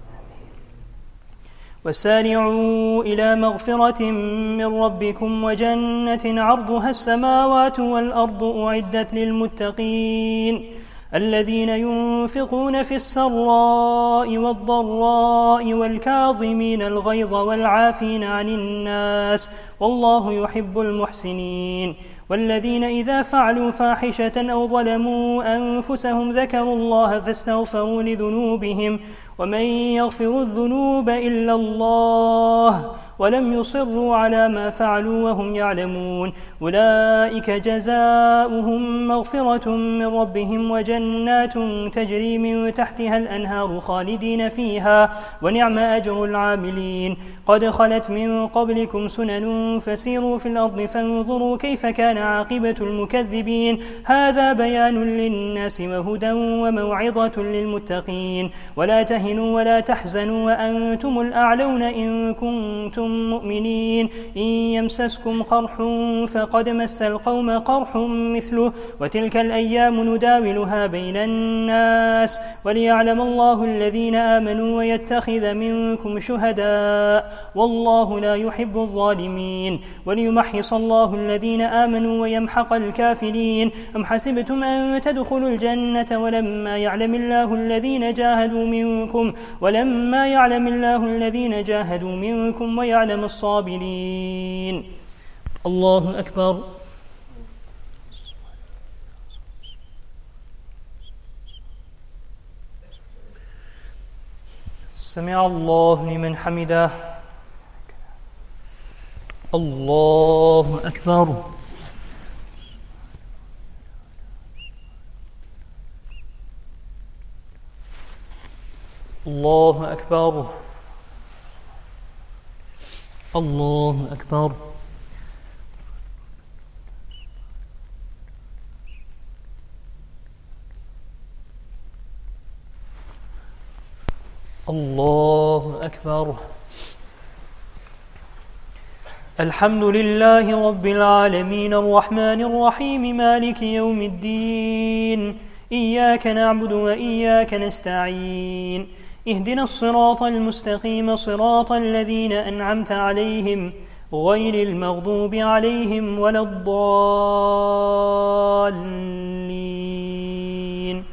وسارعوا إلى مغفرة من ربكم وجنة عرضها السماوات والأرض أعدت للمتقين الذين ينفقون في السراء والضراء والكاظمين الغيظ والعافين عن الناس والله يحب المحسنين. والذين إذا فعلوا فاحشة أو ظلموا أنفسهم ذكروا الله فاستغفروا لذنوبهم ومن يغفر الذنوب إلا الله ولم يصروا على ما فعلوا وهم يعلمون أولئك جزاؤهم مغفرة من ربهم وجنات تجري من تحتها الأنهار خالدين فيها ونعم أجر العاملين. قد خلت من قبلكم سنن فسيروا في الأرض فانظروا كيف كان عاقبة المكذبين. هذا بيان للناس وهدى وموعظة للمتقين. ولا تهنوا ولا تحزنوا وأنتم الأعلون إن كنتم مؤمنين. إن يمسسكم قرح فقد مس القوم قرح مثله وتلك الأيام نداولها بين الناس وليعلم الله الذين آمنوا ويتخذ منكم شهداء والله لا يحب الظالمين. وليمحص الله الذين آمنوا ويمحق الكافرين. أم حسبتم أن تدخلوا الجنة ولما يعلم الله الذين جاهدوا منكم ولما يعلم الله الذين جاهدوا منكم ويعلم الصابرين. الله أكبر. سمع الله لمن حمده. الله أكبر. الله أكبر. الله أكبر. الله أكبر. الحمد لله رب العالمين الرحمن الرحيم مالك يوم الدين. إياك نعبد وإياك نستعين. اهدنا الصراط المستقيم صراط الذين أنعمت عليهم غير المغضوب عليهم ولا الضالين.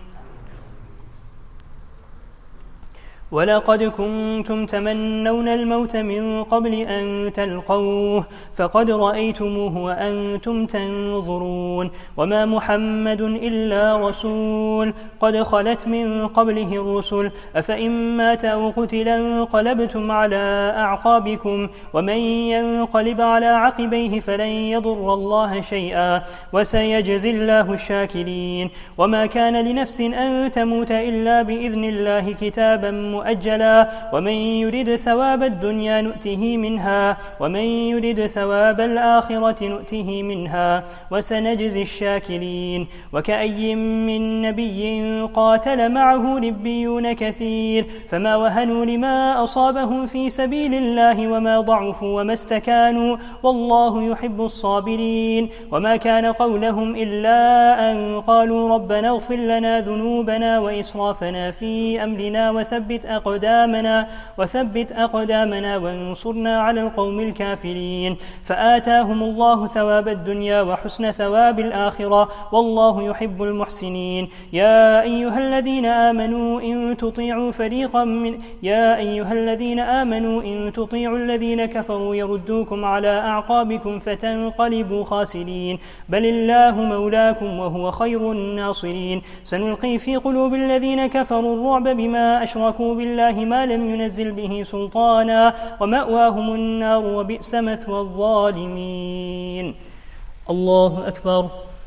ولقد كنتم تمنون الموت من قبل أن تلقوه فقد رأيتموه وأنتم تنظرون. وما محمد إلا رسول قد خلت من قبله الرسل أفإن مات أو قتل انقلبتم على أعقابكم ومن ينقلب على عقبيه فلن يضر الله شيئا وسيجزي الله الشاكرين. وما كان لنفس أن تموت إلا بإذن الله كتابا مؤجلا ومن يرد ثواب الدنيا نؤته منها ومن يرد ثواب الآخرة نؤته منها وسنجزي الشاكرين. وكأي من نبي قاتل معه ربيون كثير فما وهنوا لما أصابهم في سبيل الله وما ضعفوا وما استكانوا والله يحب الصابرين. وما كان قولهم إلا أن قالوا ربنا اغفر لنا ذنوبنا وإسرافنا في أمرنا وثبت أقدامنا وثبت أقدامنا وانصرنا على القوم الكافرين. فآتاهم الله ثواب الدنيا وحسن ثواب الآخرة والله يحب المحسنين. يا أيها الذين آمنوا إن تطيعوا فريقا من يا أيها الذين آمنوا إن تطيعوا الذين كفروا يردوكم على أعقابكم فتنقلبوا خاسرين. بل الله مولاكم وهو خير الناصرين. سنلقي في قلوب الذين كفروا الرعب بما أشركوا بالله ما لم ينزل به سلطانا ومأواهم النار وبئس مثوى الظالمين. الله أكبر.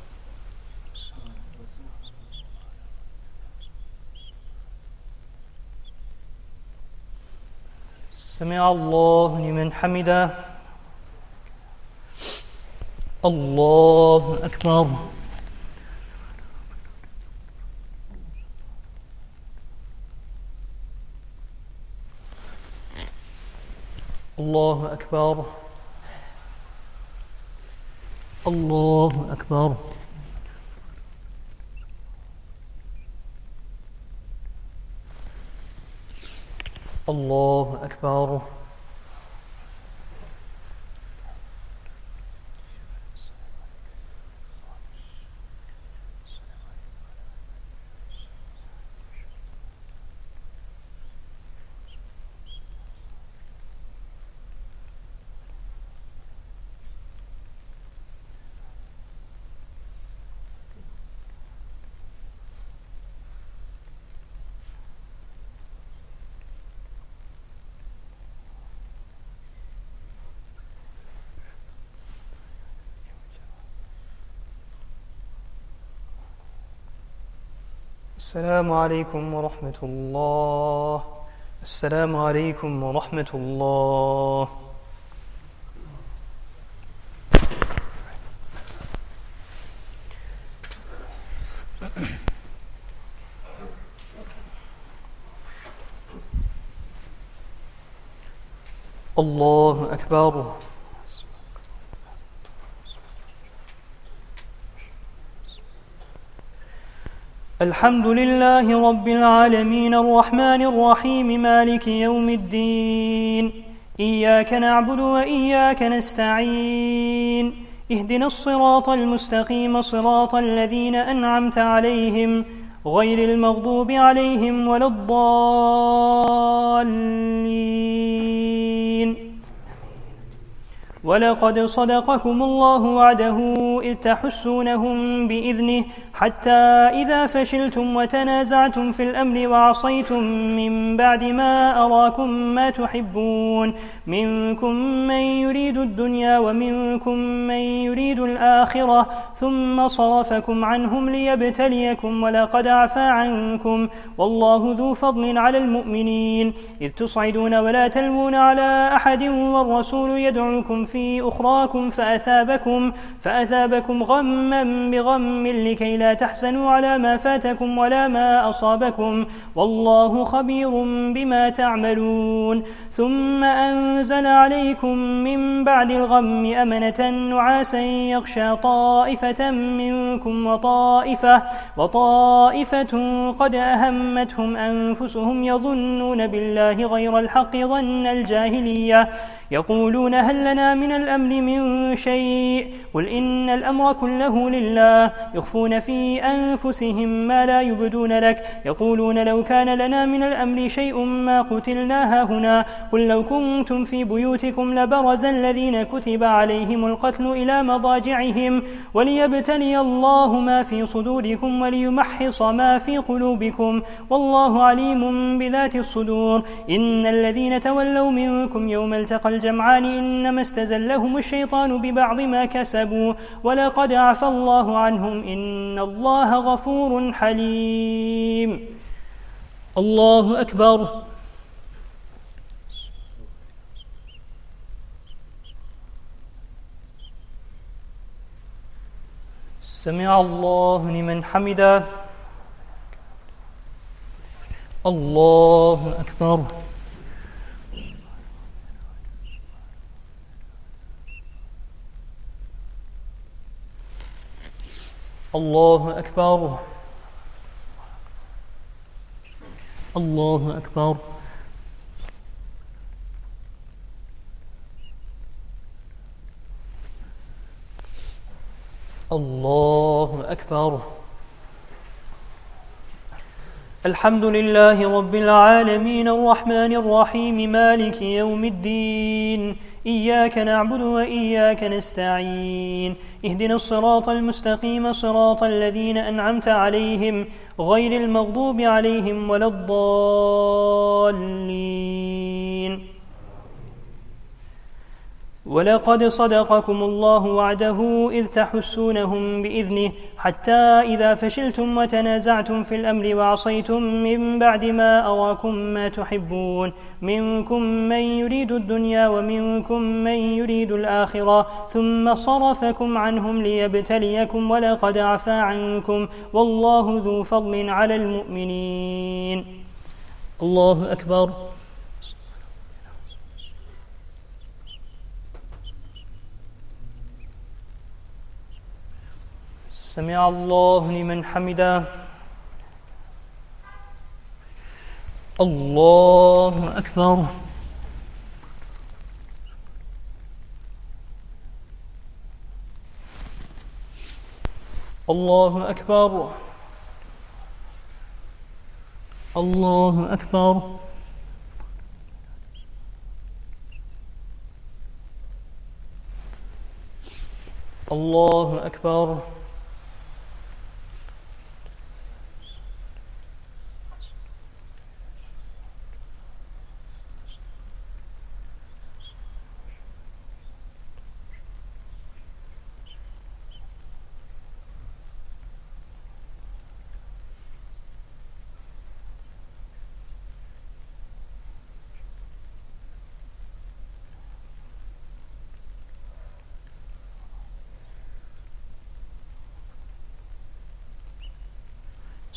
سمع الله لمن حمده. الله أكبر. الله أكبر. الله أكبر. الله أكبر. السلام عليكم ورحمة الله. السلام عليكم ورحمة الله. الله أكبر. الحمد لله رب العالمين الرحمن الرحيم مالك يوم الدين. إياك نعبد وإياك نستعين. اهدنا الصراط المستقيم صراط الذين أنعمت عليهم غير المغضوب عليهم ولا الضالين. ولقد صدقكم الله وعده إذ تحسونهم بإذنه حتى إذا فشلتم وتنازعتم في الأمر وعصيتم من بعد ما أراكم ما تحبون منكم من يريد الدنيا ومنكم من يريد الآخرة ثم صرفكم عنهم ليبتليكم ولقد عفا عنكم والله ذو فضل على المؤمنين إذ تصعدون ولا تلوون على أحد والرسول يدعوكم في أخراكم فأثابكم, فأثابكم غما بغم لكي لا تحزنوا على ما فاتكم ولا ما أصابكم والله خبير بما تعملون. ثم أنزل عليكم من بعد الغم أمنة نعاسا يغشى طائفة منكم وطائفة, وطائفة قد أهمتهم أنفسهم يظنون بالله غير الحق ظن الجاهلية يقولون هل لنا من الأمر من شيء قل إن الأمر كله لله يخفون في أنفسهم ما لا يبدون لك يقولون لو كان لنا من الأمر شيء ما قتلنا هاهنا قل لو كنتم في بيوتكم لبرز الذين كتب عليهم القتل إلى مضاجعهم وليبتلي الله ما في صدوركم وليمحص ما في قلوبكم والله عليم بذات الصدور. إن الذين تولوا منكم يوم التقى الجمعان إنما استزلهم الشيطان ببعض ما كسبوا ولقد عفى الله عنهم إن الله غفور حليم. الله أكبر. سمع الله لمن حمده. الله أكبر. الله أكبر. الله أكبر. الله أكبر. الحمد لله رب العالمين الرحمن الرحيم مالك يوم الدين. إياك نعبد وإياك نستعين. اهدنا الصراط المستقيم صراط الذين أنعمت عليهم غير المغضوب عليهم ولا الضالين. ولقد صدقكم الله وعده إذ تحسونهم بإذنه حتى إذا فشلتم وتنازعتم في الأمر وعصيتم من بعد ما أراكم ما تحبون منكم من يريد الدنيا ومنكم من يريد الآخرة ثم صرفكم عنهم ليبتليكم ولقد عفا عنكم والله ذو فضل على المؤمنين. الله أكبر. سمع الله لمن حمده. الله أكبر. الله أكبر. الله أكبر. الله أكبر.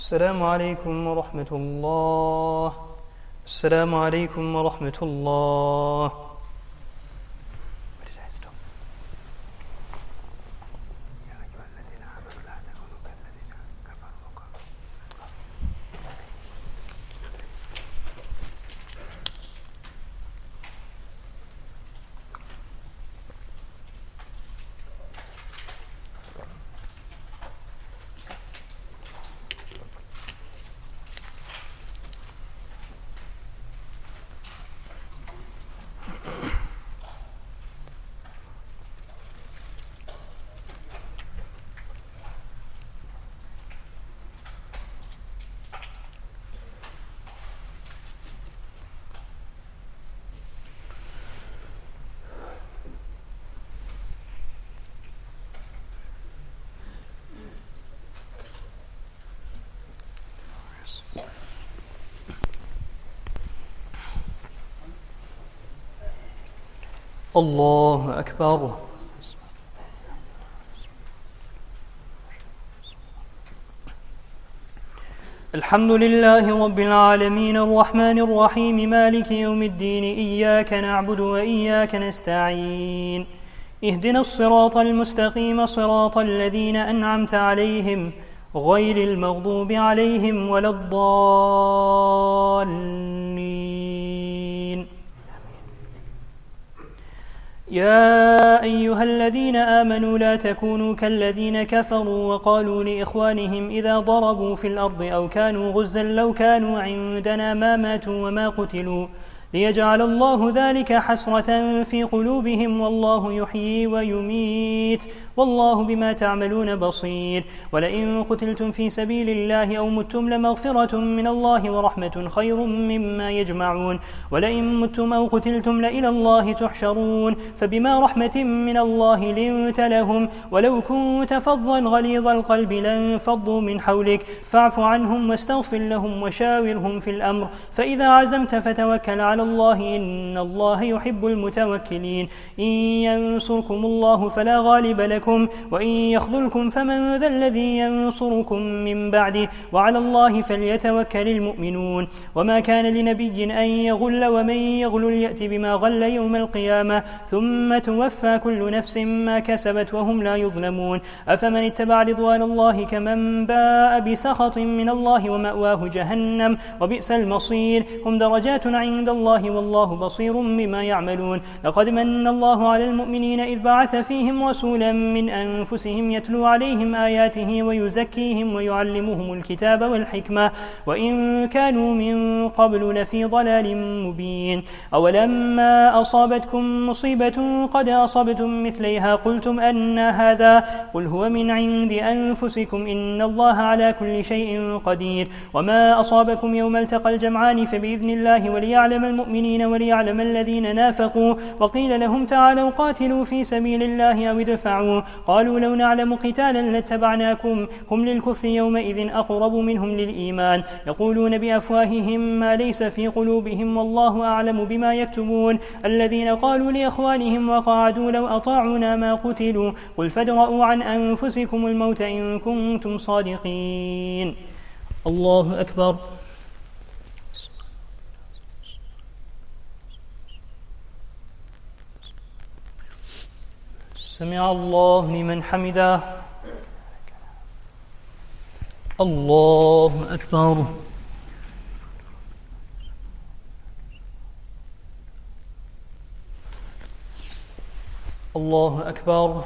السلام عليكم ورحمة الله. السلام عليكم ورحمة الله. الله أكبر. الحمد لله رب العالمين الرحمن الرحيم مالك يوم الدين إياك نعبد وإياك نستعين اهدنا الصراط المستقيم صراط الذين أنعمت عليهم غير المغضوب عليهم ولا الضالين. يا أيها الذين آمنوا لا تكونوا كالذين كفروا وقالوا لإخوانهم إذا ضربوا في الأرض أو كانوا غزا لو كانوا عندنا ما ماتوا وما قتلوا ليجعل الله ذلك حسرة في قلوبهم والله يحيي ويميت والله بما تعملون بصير. ولئن قتلتم في سبيل الله أو متم لمغفرة من الله ورحمة خير مما يجمعون. ولئن متم أو قتلتم لإلى الله تحشرون. فبما رحمة من الله لنت لهم ولو كنت فظا غليظ القلب لانفضوا من حولك فاعف عنهم واستغفر لهم وشاورهم في الأمر فإذا عزمت فتوكل على الله إن الله يحب المتوكلين. إن ينصركم الله فلا غالب لكم وإن يخذلكم فمن ذا الذي ينصركم من بعده وعلى الله فليتوكل المؤمنون. وما كان لنبي أن يغل ومن يغل يأتي بما غل يوم القيامة ثم توفى كل نفس ما كسبت وهم لا يظلمون. أفمن اتبع رضوان الله كمن باء بسخط من الله ومأواه جهنم وبئس المصير. هم درجات عند الله والله بصير بما يعملون. لقد من الله على المؤمنين إذ بعث فيهم رسولا من أنفسهم يتلو عليهم آياته ويزكيهم ويعلمهم الكتاب والحكمة وإن كانوا من قبل لفي ضلال مبين. أولما أصابتكم مصيبة قد أصبتم مثليها قلتم أن هذا قل هو من عند أنفسكم إن الله على كل شيء قدير. وما أصابكم يوم التقى الجمعان فبإذن الله وليعلم المؤمنين وليعلم الذين نافقوا. وقيل لهم تعالوا قاتلوا في سبيل الله أو ادفعوا قالوا لو نعلم قتالا لاتبعناكم هم للكفر يومئذ أقرب منهم للإيمان. يقولون بأفواههم ما ليس في قلوبهم والله أعلم بما يكتمون. الذين قالوا لإخوانهم وقعدوا لو أطاعونا ما قتلوا قل فادرءوا عن أنفسكم الموت إن كنتم صادقين. الله أكبر. سمع الله لمن حمده. الله أكبر. الله أكبر.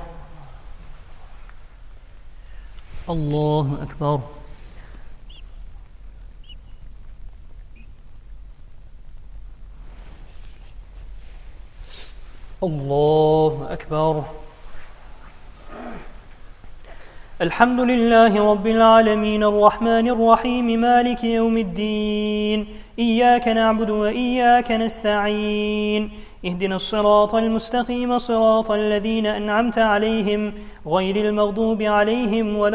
الله أكبر. الله أكبر. الحمد لله رب العالمين الرحمن الرحيم مالك يوم الدين إياك نعبد وإياك نستعين اهدنا الصراط المستقيم صراط الذين أنعمت عليهم غير المغضوب عليهم ولا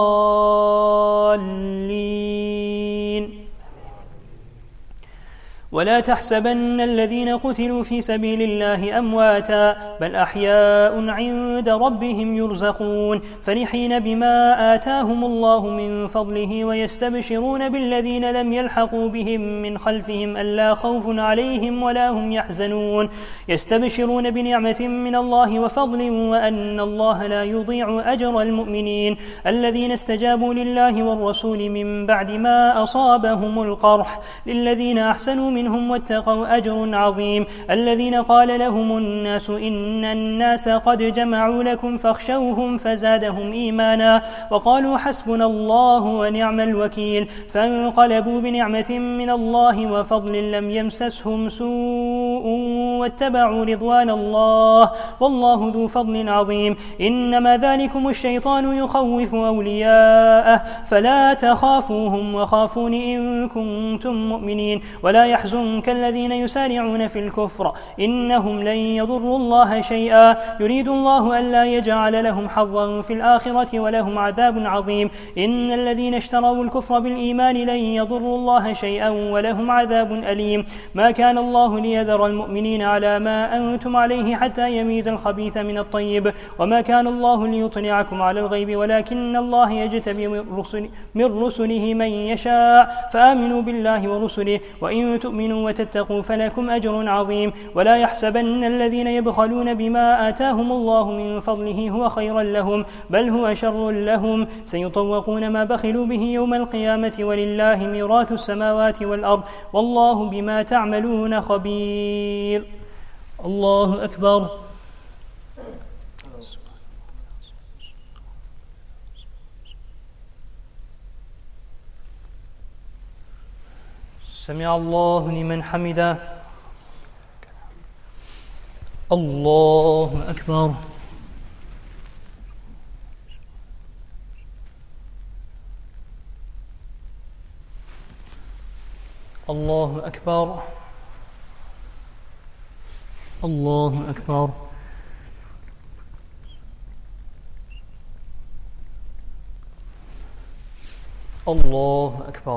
الضالين. ولا تحسبن الذين قتلوا في سبيل الله أمواتا بل أحياء عند ربهم يرزقون فرحين بما آتاهم الله من فضله ويستبشرون بالذين لم يلحقوا بهم من خلفهم ألا خوف عليهم ولا هم يحزنون يستبشرون بنعمة من الله وفضل وأن الله لا يضيع أجر المؤمنين الذين استجابوا لله والرسول من بعد ما أصابهم القرح للذين أحسنوا منهم واتقوا أجر عظيم الذين قال لهم الناس إن الناس قد جمعوا لكم فاخشوهم فزادهم إيمانا وقالوا حسبنا الله ونعم الوكيل فانقلبوا بنعمة من الله وفضل لم يمسسهم سوء واتبعوا رضوان الله والله ذو فضل عظيم إنما ذلكم الشيطان يخوف أولياءه فلا تخافوهم وخافون إن كنتم مؤمنين ولا يحزنك الذين يسارعون في الكفر إنهم لن يضروا الله شيئا يريد الله ألا يجعل لهم حظا في الآخرة ولهم عذاب عظيم إن الذين اشتروا الكفر بالإيمان لن يضروا الله شيئا ولهم عذاب أليم ما كان الله ليذر المؤمنين على ما أنتم عليه حتى يميز الخبيث من الطيب وما كان الله ليطلعكم على الغيب ولكن الله يجتبي من رسله من يشاء فآمنوا بالله ورسله وإن تؤمنوا وتتقوا فلكم أجر عظيم ولا يحسبن الذين يبخلون بما آتاهم الله من فضله هو خيرا لهم بل هو شر لهم سيطوقون ما بخلوا به يوم القيامة ولله ميراث السماوات والأرض والله بما تعملون خبير الله أكبر سمع الله لمن حمده الله أكبر الله أكبر الله أكبر الله أكبر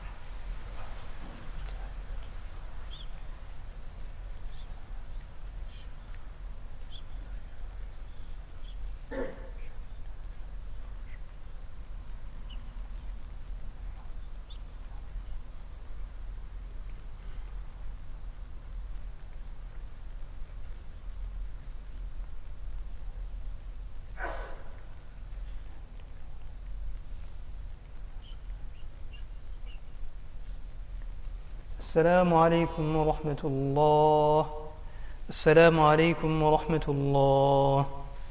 السلام عليكم ورحمة الله السلام عليكم ورحمة الله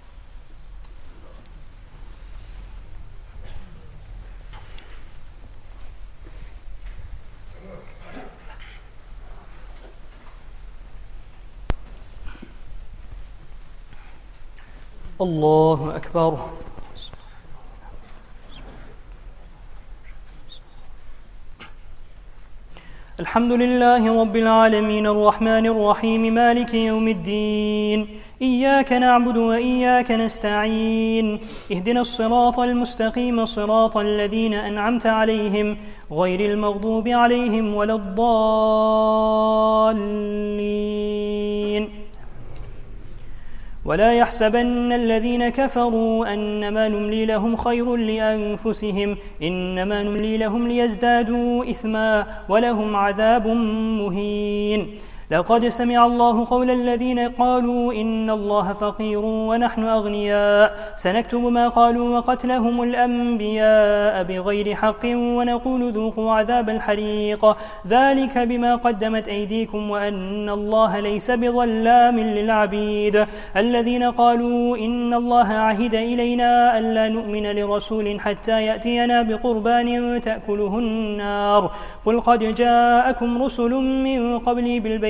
الله أكبر الحمد لله رب العالمين الرحمن الرحيم مالك يوم الدين إياك نعبد وإياك نستعين اهدنا الصراط المستقيم صراط الذين أنعمت عليهم غير المغضوب عليهم ولا الضالين ولا يحسبن الذين كفروا أنما نملي لهم خير لأنفسهم إنما نملي لهم ليزدادوا إثما ولهم عذاب مهين لقد سمع الله قول الذين قالوا إن الله فقير ونحن أغنياء سنكتب ما قالوا وقتلهم الأنبياء بغير حق ونقول ذوقوا عذاب الحريق ذلك بما قدمت أيديكم وأن الله ليس بظلام للعبيد الذين قالوا إن الله عهد إلينا ألا نؤمن لرسول حتى يأتينا بقربان تأكله النار قل قد جاءكم رسل من قبلي بالبينات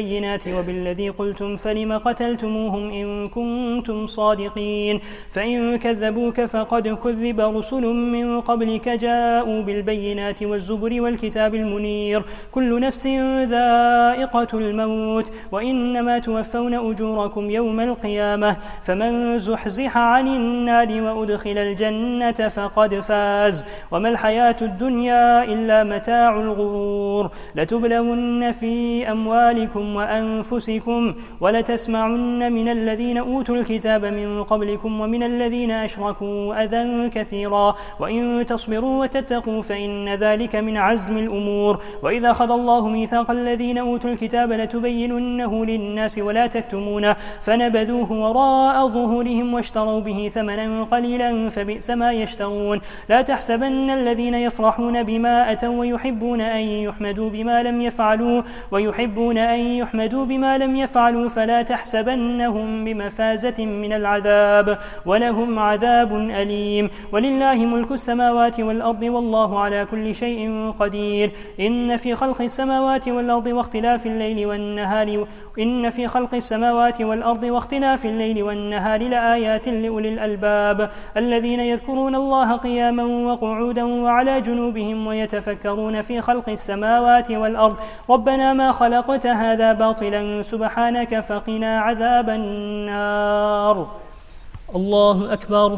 بالبينات وبالذي قلتم فلم قتلتموهم إن كنتم صادقين فإن كذبوك فقد كذب رسل من قبلك جاءوا بالبينات والزبر والكتاب المنير كل نفس ذائقة الموت وإنما توفون أجوركم يوم القيامة فمن زحزح عن النار وأدخل الجنة فقد فاز وما الحياة الدنيا إلا متاع الغرور لتبلون في أموالكم وأنفسكم ولتسمعن من الذين أوتوا الكتاب من قبلكم ومن الذين أشركوا أذى كثيرا وإن تصبروا وتتقوا فإن ذلك من عزم الأمور وإذا أخذ الله ميثاق الذين أوتوا الكتاب لتبيننه للناس ولا تكتمونه فنبذوه وراء ظهورهم واشتروا به ثمنا قليلا فبئس ما يشترون لا تحسبن الذين يفرحون بما أتوا ويحبون أن يحمدوا بما لم يفعلوا ويحبون أن يحمدوا بما لم يفعلوا فلا تحسبنهم بمفازة من العذاب ولهم عذاب أليم ولله ملك السماوات والأرض والله على كل شيء قدير إن في خلق السماوات والأرض واختلاف الليل والنهار إن في خلق السماوات والأرض واختلاف الليل والنهار لآيات لأولي الألباب الذين يذكرون الله قياما وقعودا وعلى جنوبهم ويتفكرون في خلق السماوات والأرض ربنا ما خلقت هذا باطلا سبحانك فقنا عذاب النار الله أكبر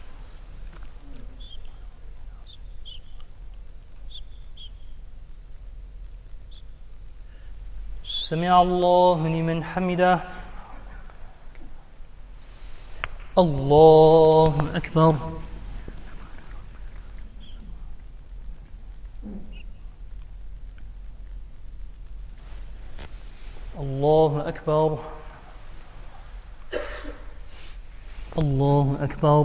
سمع الله لمن حمده الله أكبر الله أكبر الله أكبر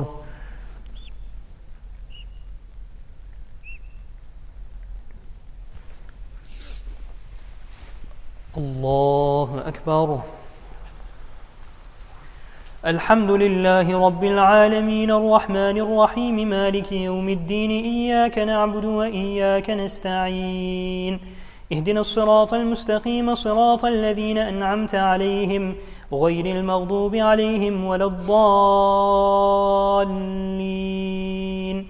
الله أكبر الحمد لله رب العالمين الرحمن الرحيم مالك يوم الدين إياك نعبد وإياك نستعين اهدنا الصراط المستقيم صراط الذين أنعمت عليهم غير المغضوب عليهم ولا الضالين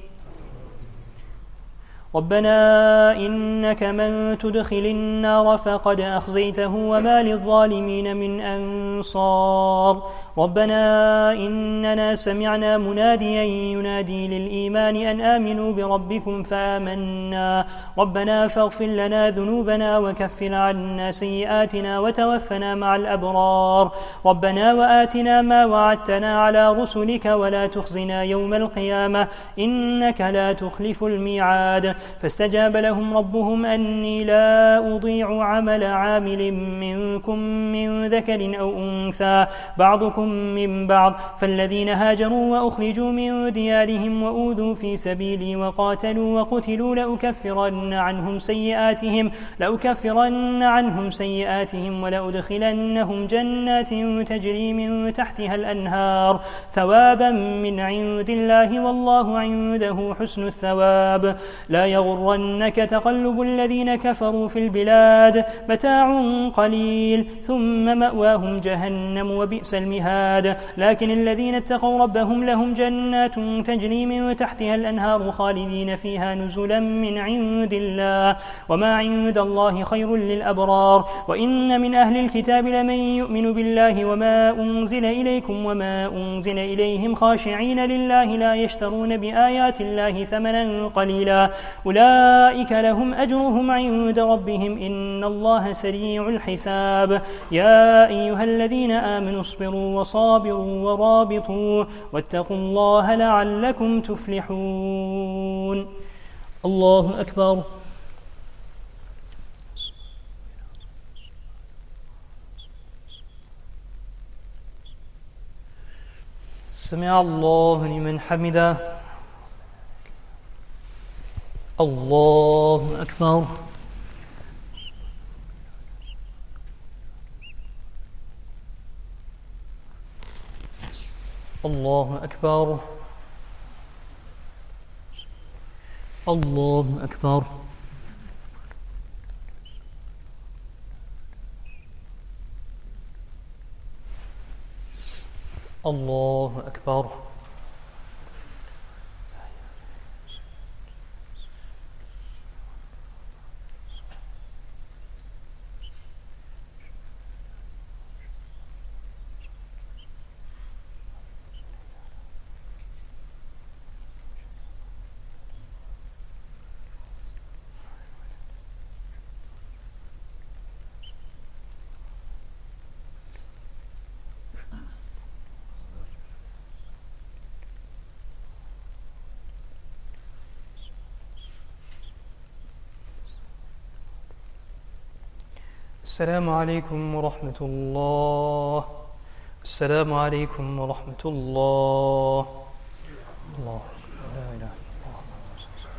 ربنا إنك من تدخل النار فقد أخزيته وما للظالمين من أنصار ربنا إننا سمعنا مناديا ينادي للإيمان أن آمنوا بربكم فآمنا ربنا فاغفر لنا ذنوبنا وكفر عنا سيئاتنا وتوفنا مع الأبرار ربنا وآتنا ما وعدتنا على رسلك ولا تخزنا يوم القيامة إنك لا تخلف الميعاد فاستجاب لهم ربهم أني لا أضيع عمل عامل منكم من ذكر أو أنثى بعضكم من بعض فالذين هاجروا وأخرجوا من ديارهم وأوذوا في سبيلي وقاتلوا وقتلوا لأكفرن عنهم سيئاتهم لأكفرن عنهم سيئاتهم ولأدخلنهم جنات تجري من تحتها الأنهار ثوابا من عند الله والله عنده حسن الثواب لا يغرنك تقلب الذين كفروا في البلاد متاع قليل ثم مأواهم جهنم وبئس المهاد لكن الذين اتقوا ربهم لهم جنات تجري من تحتها الأنهار خالدين فيها نزلا من عند الله وما عند الله خير للأبرار وإن من أهل الكتاب لمن يؤمن بالله وما أنزل إليكم وما أنزل إليهم خاشعين لله لا يشترون بآيات الله ثمنا قليلا أولئك لهم أجرهم عند ربهم إن الله سريع الحساب يا أيها الذين آمنوا اصبروا وصابروا ورابطوا واتقوا الله لعلكم تفلحون الله أكبر سمع الله لمن حمده الله أكبر الله أكبر الله أكبر الله أكبر. السلام عليكم ورحمة الله. السلام عليكم ورحمة الله. الله لا إله إلا الله.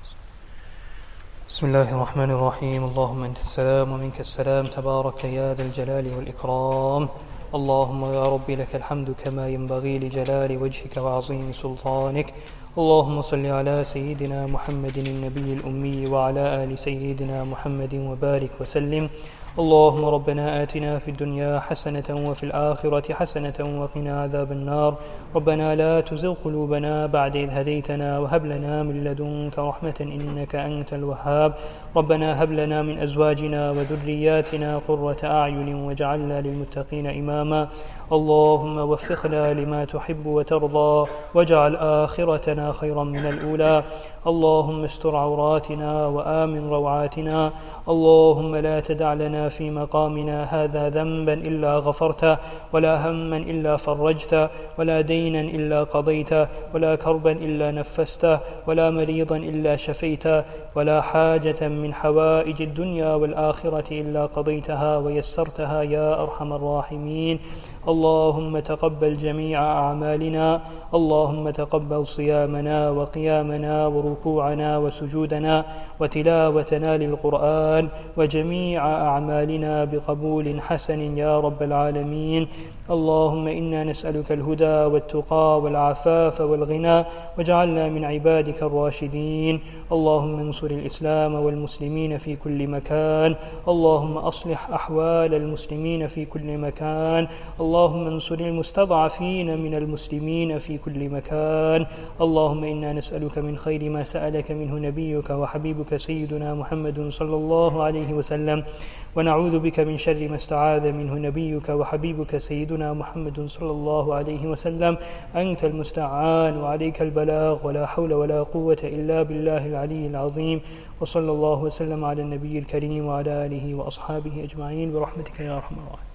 بسم الله الرحمن الرحيم. اللهم أنت السلام ومنك السلام، تبارك يا ذا الجلال والإكرام. اللهم يا رب لك الحمد كما ينبغي لجلال وجهك وعظيم سلطانك. اللهم صل على سيدنا محمد النبي الأمي وعلى آل سيدنا محمد وبارك وسلم. اللهم ربنا آتنا في الدنيا حسنة وفي الآخرة حسنة وقنا عذاب النار. ربنا لا تزغ قلوبنا بعد إذ هديتنا وهب لنا من لدنك رحمة إنك أنت الوهاب. ربنا هب لنا من أزواجنا وذرياتنا قرة أعين واجعلنا للمتقين إماما. اللهم وفقنا لما تحب وترضى واجعل آخرتنا خيرا من الأولى. اللهم استر عوراتنا وآمن روعاتنا. اللهم لا تدع لنا في مقامنا هذا ذنبا إلا غفرته، ولا هما إلا فرجته، ولا دينا إلا قضيته، ولا كربا إلا نفسته، ولا مريضا إلا شفيته، ولا حاجة من حوائج الدنيا والآخرة إلا قضيتها ويسرتها يا أرحم الراحمين. اللهم تقبل جميع أعمالنا. اللهم تقبل صيامنا وقيامنا وركوعنا وسجودنا وتلاوتنا للقرآن وجميع أعمالنا بقبول حسن يا رب العالمين. اللهم إنا نسألك الهدى والتقى والعفاف والغنى واجعلنا من عبادك الراشدين. اللهم انصر الإسلام والمسلمين في كل مكان. اللهم أصلح أحوال المسلمين في كل مكان. اللهم انصر المستضعفين من المسلمين في كل مكان. اللهم إنا نسألك من خير ما سألك منه نبيك وحبيبك سيدنا محمد صلى الله عليه وسلم، ونعوذ بك من شر ما استعاذ منه نبيك وحبيبك سيدنا محمد صلى الله عليه وسلم. أنت المستعان وعليك البلاغ، ولا حول ولا قوة إلا بالله العلي العظيم. وصلى الله وسلم على النبي الكريم وعلى آله وأصحابه أجمعين برحمتك يا أرحم الراحمين.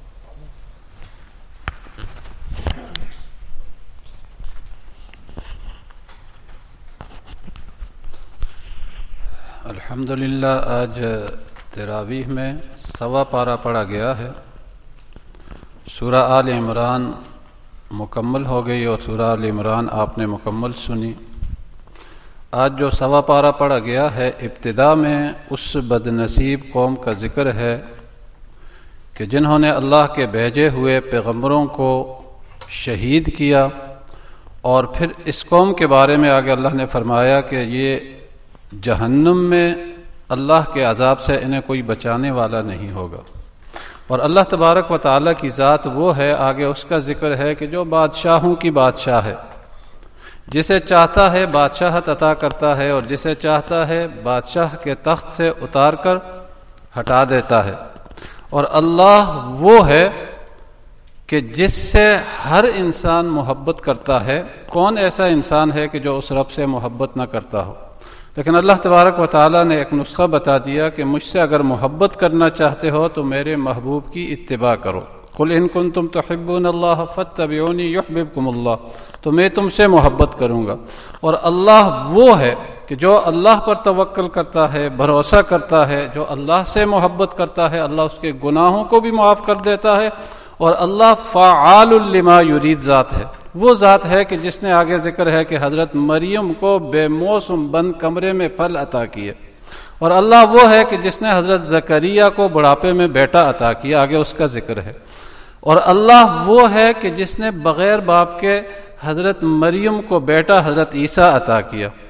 अल्हम्दुलिल्लाह, आज तरावीह में सवा पारा पढ़ा गया है। सूरा आल इमरान मुकम्मल हो गई और सूरा आल इमरान आपने मुकम्मल सुनी। आज जो सवा पारा पढ़ा गया है, इब्तिदा में उस बदनसीब कौम का जिक्र है कि जिन्होंने अल्लाह के भेजे हुए पैगम्बरों को शहीद किया, और फिर इस कौम के बारे में आगे अल्लाह ने फरमाया कि ये जहन्नुम में अल्लाह के अजाब से इन्हें कोई बचाने वाला नहीं होगा। और अल्लाह तबारक व तआला की ज़ात वो है, आगे उसका जिक्र है कि जो बादशाहों की बादशाह है, जिसे चाहता है बादशाहत अता करता है और जिसे चाहता है बादशाह के तख्त से उतार कर हटा देता है। और अल्लाह वो है कि जिससे हर इंसान मोहब्बत करता है। कौन ऐसा इंसान है कि जो उस रब से मोहब्बत न करता हो? लेकिन अल्लाह तबारक व तआला ने एक नुस्खा बता दिया कि मुझसे अगर मोहब्बत करना चाहते हो तो मेरे महबूब की इत्तिबा करो। कुल इन कुंतुम तुहिब्बूनल्लाह फत्तबिऊनी युहब्बिबकुमुल्लाह, तो मैं तुमसे मोहब्बत करूँगा। और अल्लाह वो है कि जो अल्लाह पर तवक्कल करता है, भरोसा करता है, जो अल्लाह से मोहब्बत करता है, अल्लाह उसके गुनाहों को भी माफ़ कर देता है। और अल्लाह फ़आलुल लिमा युरीद ज़ात है। वो ज़ात है कि जिसने आगे जिक्र है कि हज़रत मरियम को बेमौसम बंद कमरे में फल अता किए। और अल्लाह वो है कि जिसने हज़रत ज़करिया को बुढ़ापे में बेटा अता किया, आगे उसका जिक्र है। और अल्लाह वो है कि जिसने बग़ैर बाप के हज़रत मरियम को बेटा हज़रत ईसा अता किया।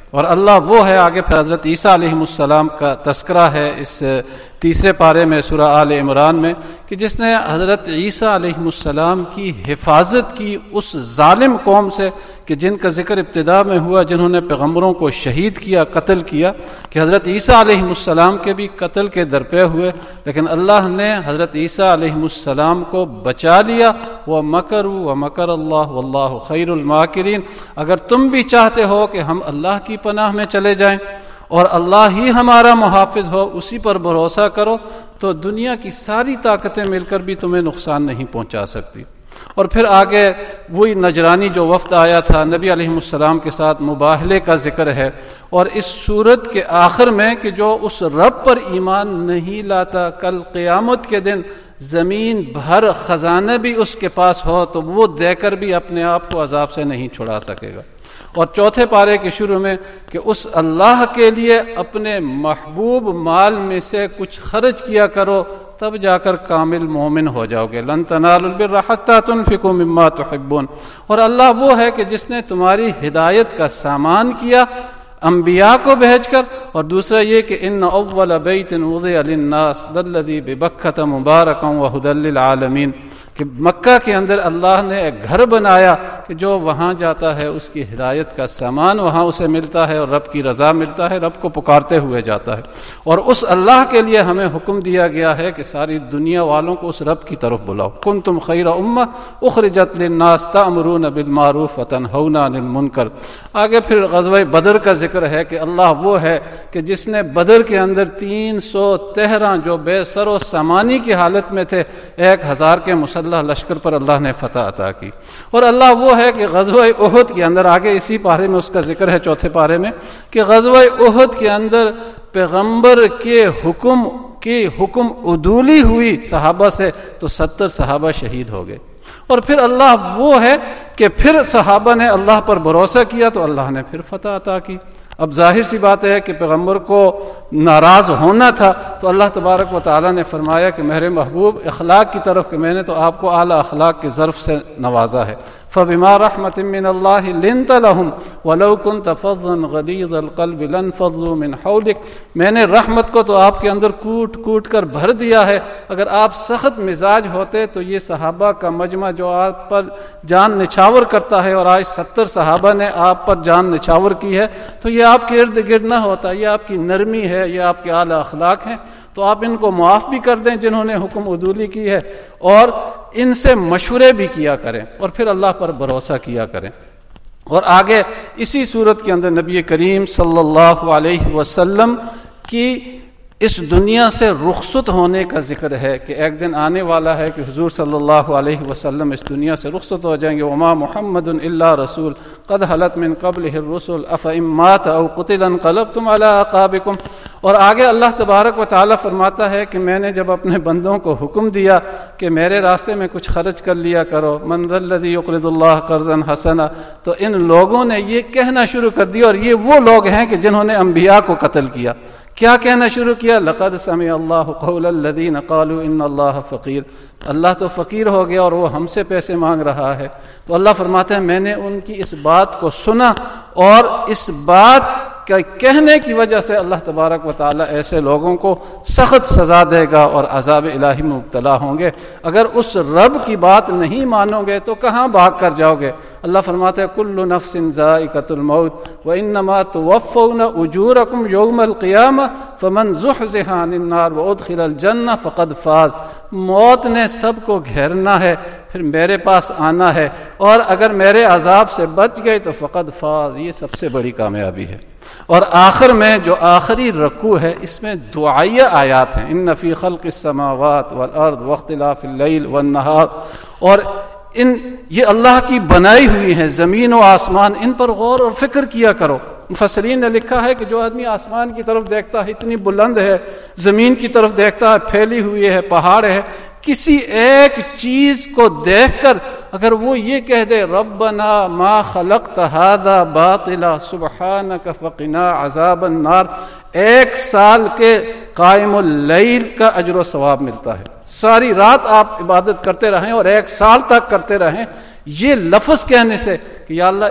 اور اللہ وہ ہے، آگے پھر حضرت عیسیٰ علیہ السلام کا تذکرہ ہے اس تیسرے پارے میں سورہ آل عمران میں، کہ جس نے حضرت عیسیٰ علیہ السلام کی حفاظت کی اس ظالم قوم سے کہ جن کا ذکر ابتدا میں ہوا، جنہوں نے پیغمبروں کو شہید کیا، قتل کیا، کہ حضرت عیسیٰ علیہ السلام کے بھی قتل کے درپے ہوئے، لیکن اللہ نے حضرت عیسیٰ علیہ السلام کو بچا لیا۔ وَمَكَرُوا وَمَكَرَ اللَّهُ وَاللَّهُ خَيْرُ الْمَاكِرِينَ۔ اگر تم بھی چاہتے ہو کہ ہم اللہ کی پناہ میں چلے جائیں اور اللہ ہی ہمارا محافظ ہو، اسی پر بھروسہ کرو، تو دنیا کی ساری طاقتیں مل کر بھی تمہیں نقصان نہیں پہنچا سکتی۔ اور پھر آگے وہی نجرانی جو وفد آیا تھا نبی علیہ السلام کے ساتھ، مباہلے کا ذکر ہے، اور اس صورت کے آخر میں کہ جو اس رب پر ایمان نہیں لاتا، کل قیامت کے دن زمین بھر خزانے بھی اس کے پاس ہو تو وہ دے کر بھی اپنے آپ کو عذاب سے نہیں چھڑا سکے گا۔ اور چوتھے پارے کے شروع میں کہ اس اللہ کے لیے اپنے محبوب مال میں سے کچھ خرچ کیا کرو، تب جا کر کامل مومن ہو جاؤ گے۔ لن تنالوا البر حتى تنفقوا مما تحبون۔ اور اللہ وہ ہے کہ جس نے تمہاری ہدایت کا سامان کیا انبیاء کو بھیج کر، اور دوسرا یہ کہ ان اول بیت وضع للناس للذی ببکۃ مبارکا وہدی للعالمین، کہ مکہ کے اندر اللہ نے ایک گھر بنایا کہ جو وہاں جاتا ہے اس کی ہدایت کا سامان وہاں اسے ملتا ہے اور رب کی رضا ملتا ہے، رب کو پکارتے ہوئے جاتا ہے۔ اور اس اللہ کے لیے ہمیں حکم دیا گیا ہے کہ ساری دنیا والوں کو اس رب کی طرف بلاؤ۔ کنتم خیر امہ اخرجت للناس تأمرون بالمعروف وتنہون عن المنکر۔ آگے پھر غزوہ بدر کا ذکر ہے کہ اللہ وہ ہے کہ جس نے بدر کے اندر تین سو تہرہ جو بے سر و سامانی کی حالت میں تھے، ایک ہزار کے مسلح لشکر پر اللہ نے فتح عطا کی۔ اور اللہ وہ ہے کہ غزوہ احد کے اندر، آگے اسی پارے میں اس کا ذکر ہے چوتھے پارے میں، کہ غزوہ احد کے اندر پیغمبر کے حکم کی حکم عدولی ہوئی صحابہ سے تو ستر صحابہ شہید ہو گئے۔ اور پھر اللہ وہ ہے کہ پھر صحابہ نے اللہ پر بھروسہ کیا تو اللہ نے پھر فتح عطا کی۔ اب ظاہر سی بات ہے کہ پیغمبر کو ناراض ہونا تھا تو اللہ تبارک و تعالیٰ نے فرمایا کہ میرے محبوب اخلاق کی طرف کہ میں نے تو آپ کو اعلیٰ اخلاق کے ظرف سے نوازا ہے۔ فَبِمَا رَحْمَةٍ مِّنَ اللَّهِ لِنْتَ لَهُمْ وَلَوْ كُنْتَ فَظًّا غَلِيظَ الْقَلْبِ لَانفَضُّوا مِنْ حَوْلِكَ۔ میں نے رحمت کو تو آپ کے اندر کوٹ کوٹ کر بھر دیا ہے، اگر آپ سخت مزاج ہوتے تو یہ صحابہ کا مجمع جو آپ پر جان نچھاور کرتا ہے، اور آج ستر صحابہ نے آپ پر جان نچھاور کی ہے، تو یہ آپ کے ارد گرد نہ ہوتا۔ یہ آپ کی نرمی ہے، یہ آپ کے اعلیٰ اخلاق ہیں، تو آپ ان کو معاف بھی کر دیں جنہوں نے حکم عدولی کی ہے، اور ان سے مشورے بھی کیا کریں، اور پھر اللہ پر بھروسہ کیا کریں۔ اور آگے اسی صورت کے اندر نبی کریم صلی اللہ علیہ وسلم کی اس دنیا سے رخصت ہونے کا ذکر ہے کہ ایک دن آنے والا ہے کہ حضور صلی اللہ علیہ وسلم اس دنیا سے رخصت ہو جائیں گے۔ وما محمد الا رسول قد خلت من قبلہ الرسل افإن مات او قتل انقلبتم علی اعقابکم۔ اور آگے اللہ تبارک و تعالیٰ فرماتا ہے کہ میں نے جب اپنے بندوں کو حکم دیا کہ میرے راستے میں کچھ خرچ کر لیا کرو، من ذا الذی یقرض اللہ قرضا حسنا، تو ان لوگوں نے یہ کہنا شروع کر دیا، اور یہ وہ لوگ ہیں کہ جنہوں نے انبیاء کو قتل کیا۔ کیا کہنا شروع کیا؟ لقد سمع اللہ قول الذین قالوا ان اللہ فقیر، اللہ تو فقیر ہو گیا اور وہ ہم سے پیسے مانگ رہا ہے۔ تو اللہ فرماتا ہے میں نے ان کی اس بات کو سنا، اور اس بات کے کہنے کی وجہ سے اللہ تبارک و تعالیٰ ایسے لوگوں کو سخت سزا دے گا اور عذاب الہی میں مبتلا ہوں گے۔ اگر اس رب کی بات نہیں مانو گے تو کہاں بھاگ کر جاؤ گے؟ اللہ فرماتا ہے کل نفس ذائقۃ الموت وانما توفون اجورکم یوم القیامہ فمن زحزح عن النار وادخل الجنہ فقد فاز۔ موت نے سب کو گھیرنا ہے، پھر میرے پاس آنا ہے، اور اگر میرے عذاب سے بچ گئے تو فقد فاز، یہ سب سے بڑی کامیابی ہے۔ اور آخر میں جو آخری رکوع ہے اس میں دعائیہ آیات ہیں، ان فی خلق السماوات والارض واختلاف اللیل والنہار، اور ان یہ اللہ کی بنائی ہوئی ہیں زمین و آسمان، ان پر غور اور فکر کیا کرو۔ مفسرین نے لکھا ہے کہ جو آدمی آسمان کی طرف دیکھتا ہے اتنی بلند ہے، زمین کی طرف دیکھتا ہے پھیلی ہوئی ہے، پہاڑ ہے، کسی ایک چیز کو دیکھ کر اگر وہ یہ کہہ دے ربنا ما خلقت هذا باطلا سبحانک فقنا عذاب النار، ایک سال کے قائم اللیل کا اجر و ثواب ملتا ہے۔ ساری رات آپ عبادت کرتے رہیں اور ایک سال تک کرتے رہیں، یہ لفظ کہنے سے کہ یا اللہ اس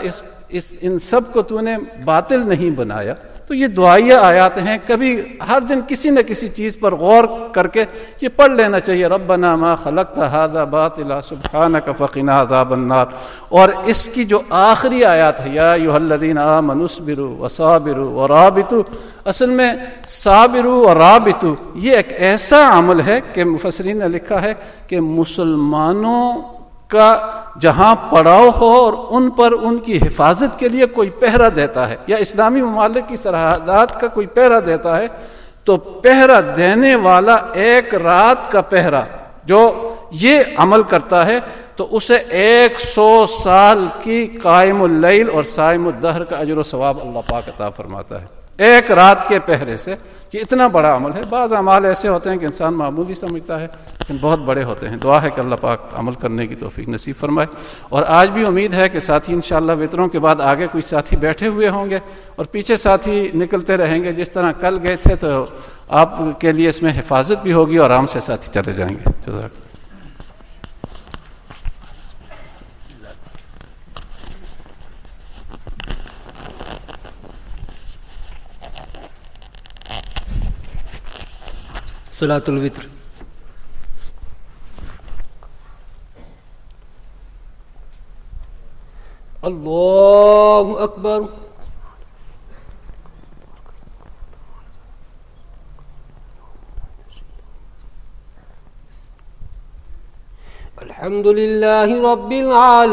इस इन सब को तूने बातिल नहीं बनाया। तो ये दुआया आयात हैं, कभी हर दिन किसी न किसी चीज़ पर गौर करके ये पढ़ लेना चाहिए। रब्बना मा खलक़्त हाज़ा बातिला सुब्हानक फ़क़िना अज़ाबन नार। और इसकी जो आखिरी आयत है, या अय्युहल्लज़ीना आमनुस्बिरु वसाबिरु वराबितु, असल में साबिरु और राबितु ये एक ऐसा अमल है कि मुफस्सिरीन ने लिखा है कि मुसलमानों का जहां पड़ाव हो और उन पर उनकी हिफाजत के लिए कोई पहरा देता है, या इस्लामी ममालिक की सरहदात का कोई पहरा देता है, तो पहरा देने वाला एक रात का पहरा जो ये अमल करता है तो उसे एक सौ साल की कायमुल लैल और साइमुद दहर का अजर व सवाब अल्लाह पाक अता फरमाता है एक रात के पहरे से। ये इतना बड़ा अमल है। बाज़ अमाल ऐसे होते हैं कि इंसान मामूली समझता है, लेकिन बहुत बड़े होते हैं। दुआ है कि अल्लाह पाक अमल करने की तौफीक नसीब फरमाए। और आज भी उम्मीद है कि साथी इंशाअल्लाह वितरों के बाद आगे कुछ साथी बैठे हुए होंगे और पीछे साथी निकलते रहेंगे। जिस तरह कल गए थे तो आपके लिए इसमें हिफाजत भी होगी और आराम से साथी चले जाएंगे। जज़ाक सलातुल वित्र। अल्लाहु अकबर। अल्हम्दुलिल्लाहि रब्बिल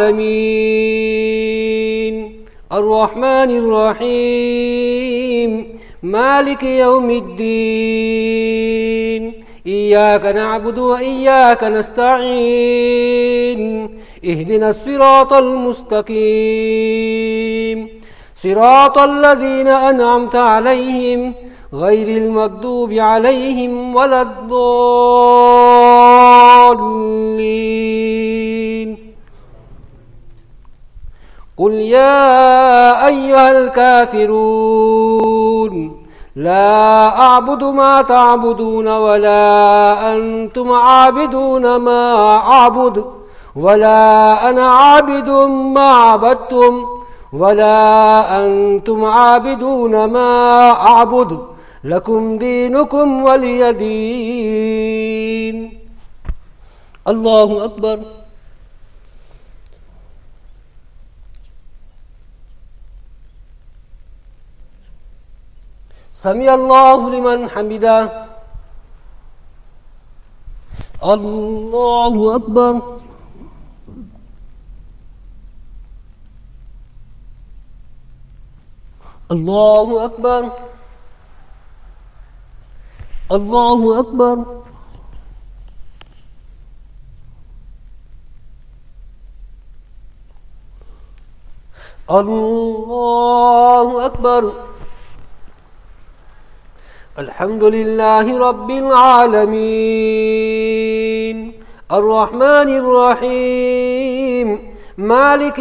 आलमीन अर्रहमानिर रहीम मालिक यौमिद्दीन इय्याका नअबुदु व इय्याका नस्तईन इहदिनस सिरातल मुस्तकीम सिरातल लज़ीना अनअमता अलैहिम गैरिल मग़दूबि अलैहिम वलद्दॉल्लीन। कुल या अय्युहल काफिरून ला अअबुदु मा तअबुदून वला अंतुम आबिदून मा अअबुदु वला अना आबिदुम मा अबदतुम वला अंतुम आबिदून मा अअबुदु लकुम दीनुकुम वलिय दीन। अल्लाहु अकबर। समी अल्लाहु लिमन हमिदा। अल्लाहु अकबर। अल्लाहु अकबर। अल्लाहु अकबर। अल्लाहु अकबर। अल्हम्दुलिल्लाहि रब्बिल आलमीन अर्रहमानिर रहीम मालिक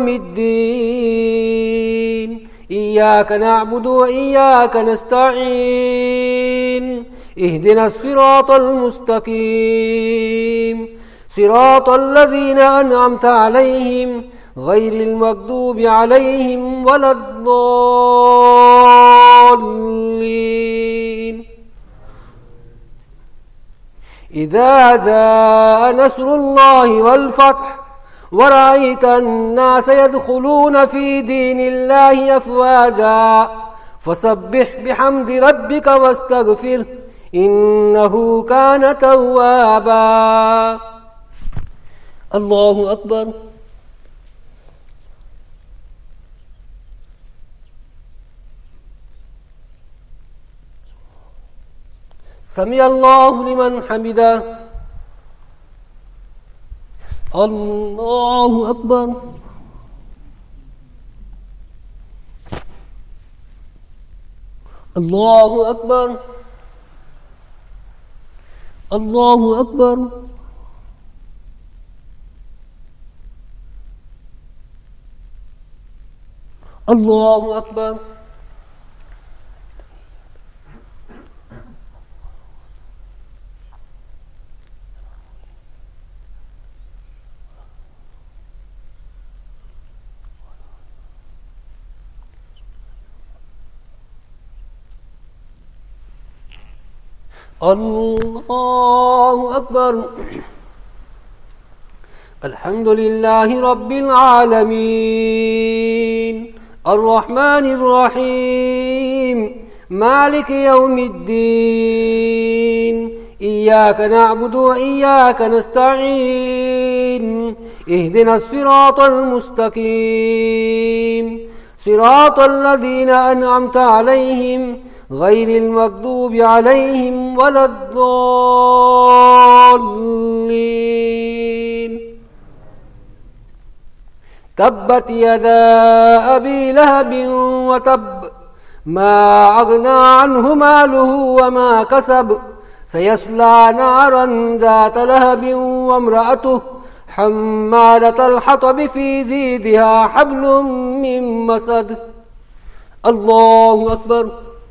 यौमिद्दीन इय्याका नअबुदु व इय्याका नस्तईन इहदिनस सिरातल मुस्तकीम सिरातल लज़ीना अनअमता अलैहिम गैरिल मग़दूबि अलैहिम वलद्दॉल्लीन। इज़ा जाअ नस्रुल्लाहि वल फ़त्ह वरअयत अन्नास यदखुलून फ़ी दीनिल्लाहि अफ़वाजा फसब्बिह बिहम्दि रब्बिक वस्तग़फिर इन्नहु कान तव्वाबा। अल्लाहु अकबर। समी अल्लाहु लिमन हमिदा। अल्लाहु अकबर। अल्लाहु अकबर। अल्लाहु अकबर। अल्लाहु अकबर। الله أكبر. الحمد لله رب العالمين الرحمن الرحيم مالك يوم الدين إياك نعبد وإياك نستعين اهدنا الصراط المستقيم صراط الذين أنعمت عليهم غير المغضوب عليهم ولا الضالين. تبت يدا أبي لهب وتب ما أغنى عنه ماله وما كسب سيصلى نارا ذات لهب وامرأته حمالة الحطب في زيدها حبل من مسد. الله أكبر.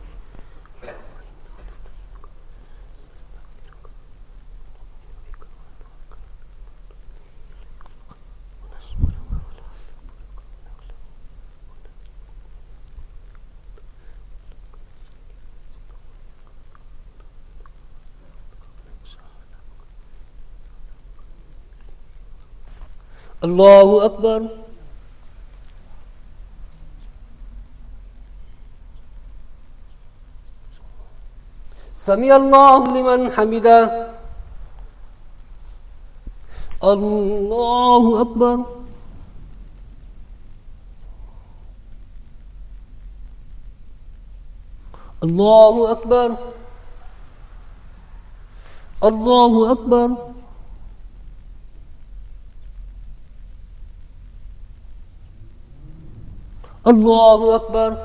الله أكبر. سمع الله لمن حمده. الله أكبر. الله أكبر. الله أكبر. الله أكبر.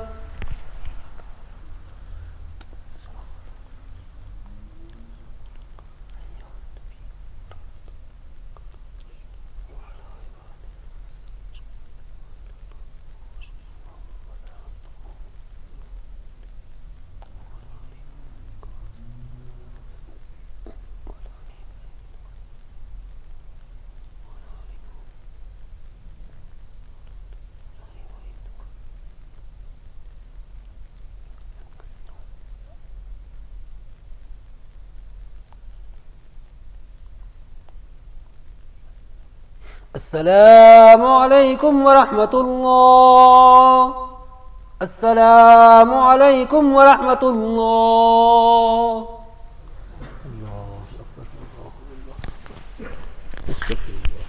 السلام عليكم ورحمة الله. السلام عليكم ورحمة الله. الله أكبر. الله أكبر.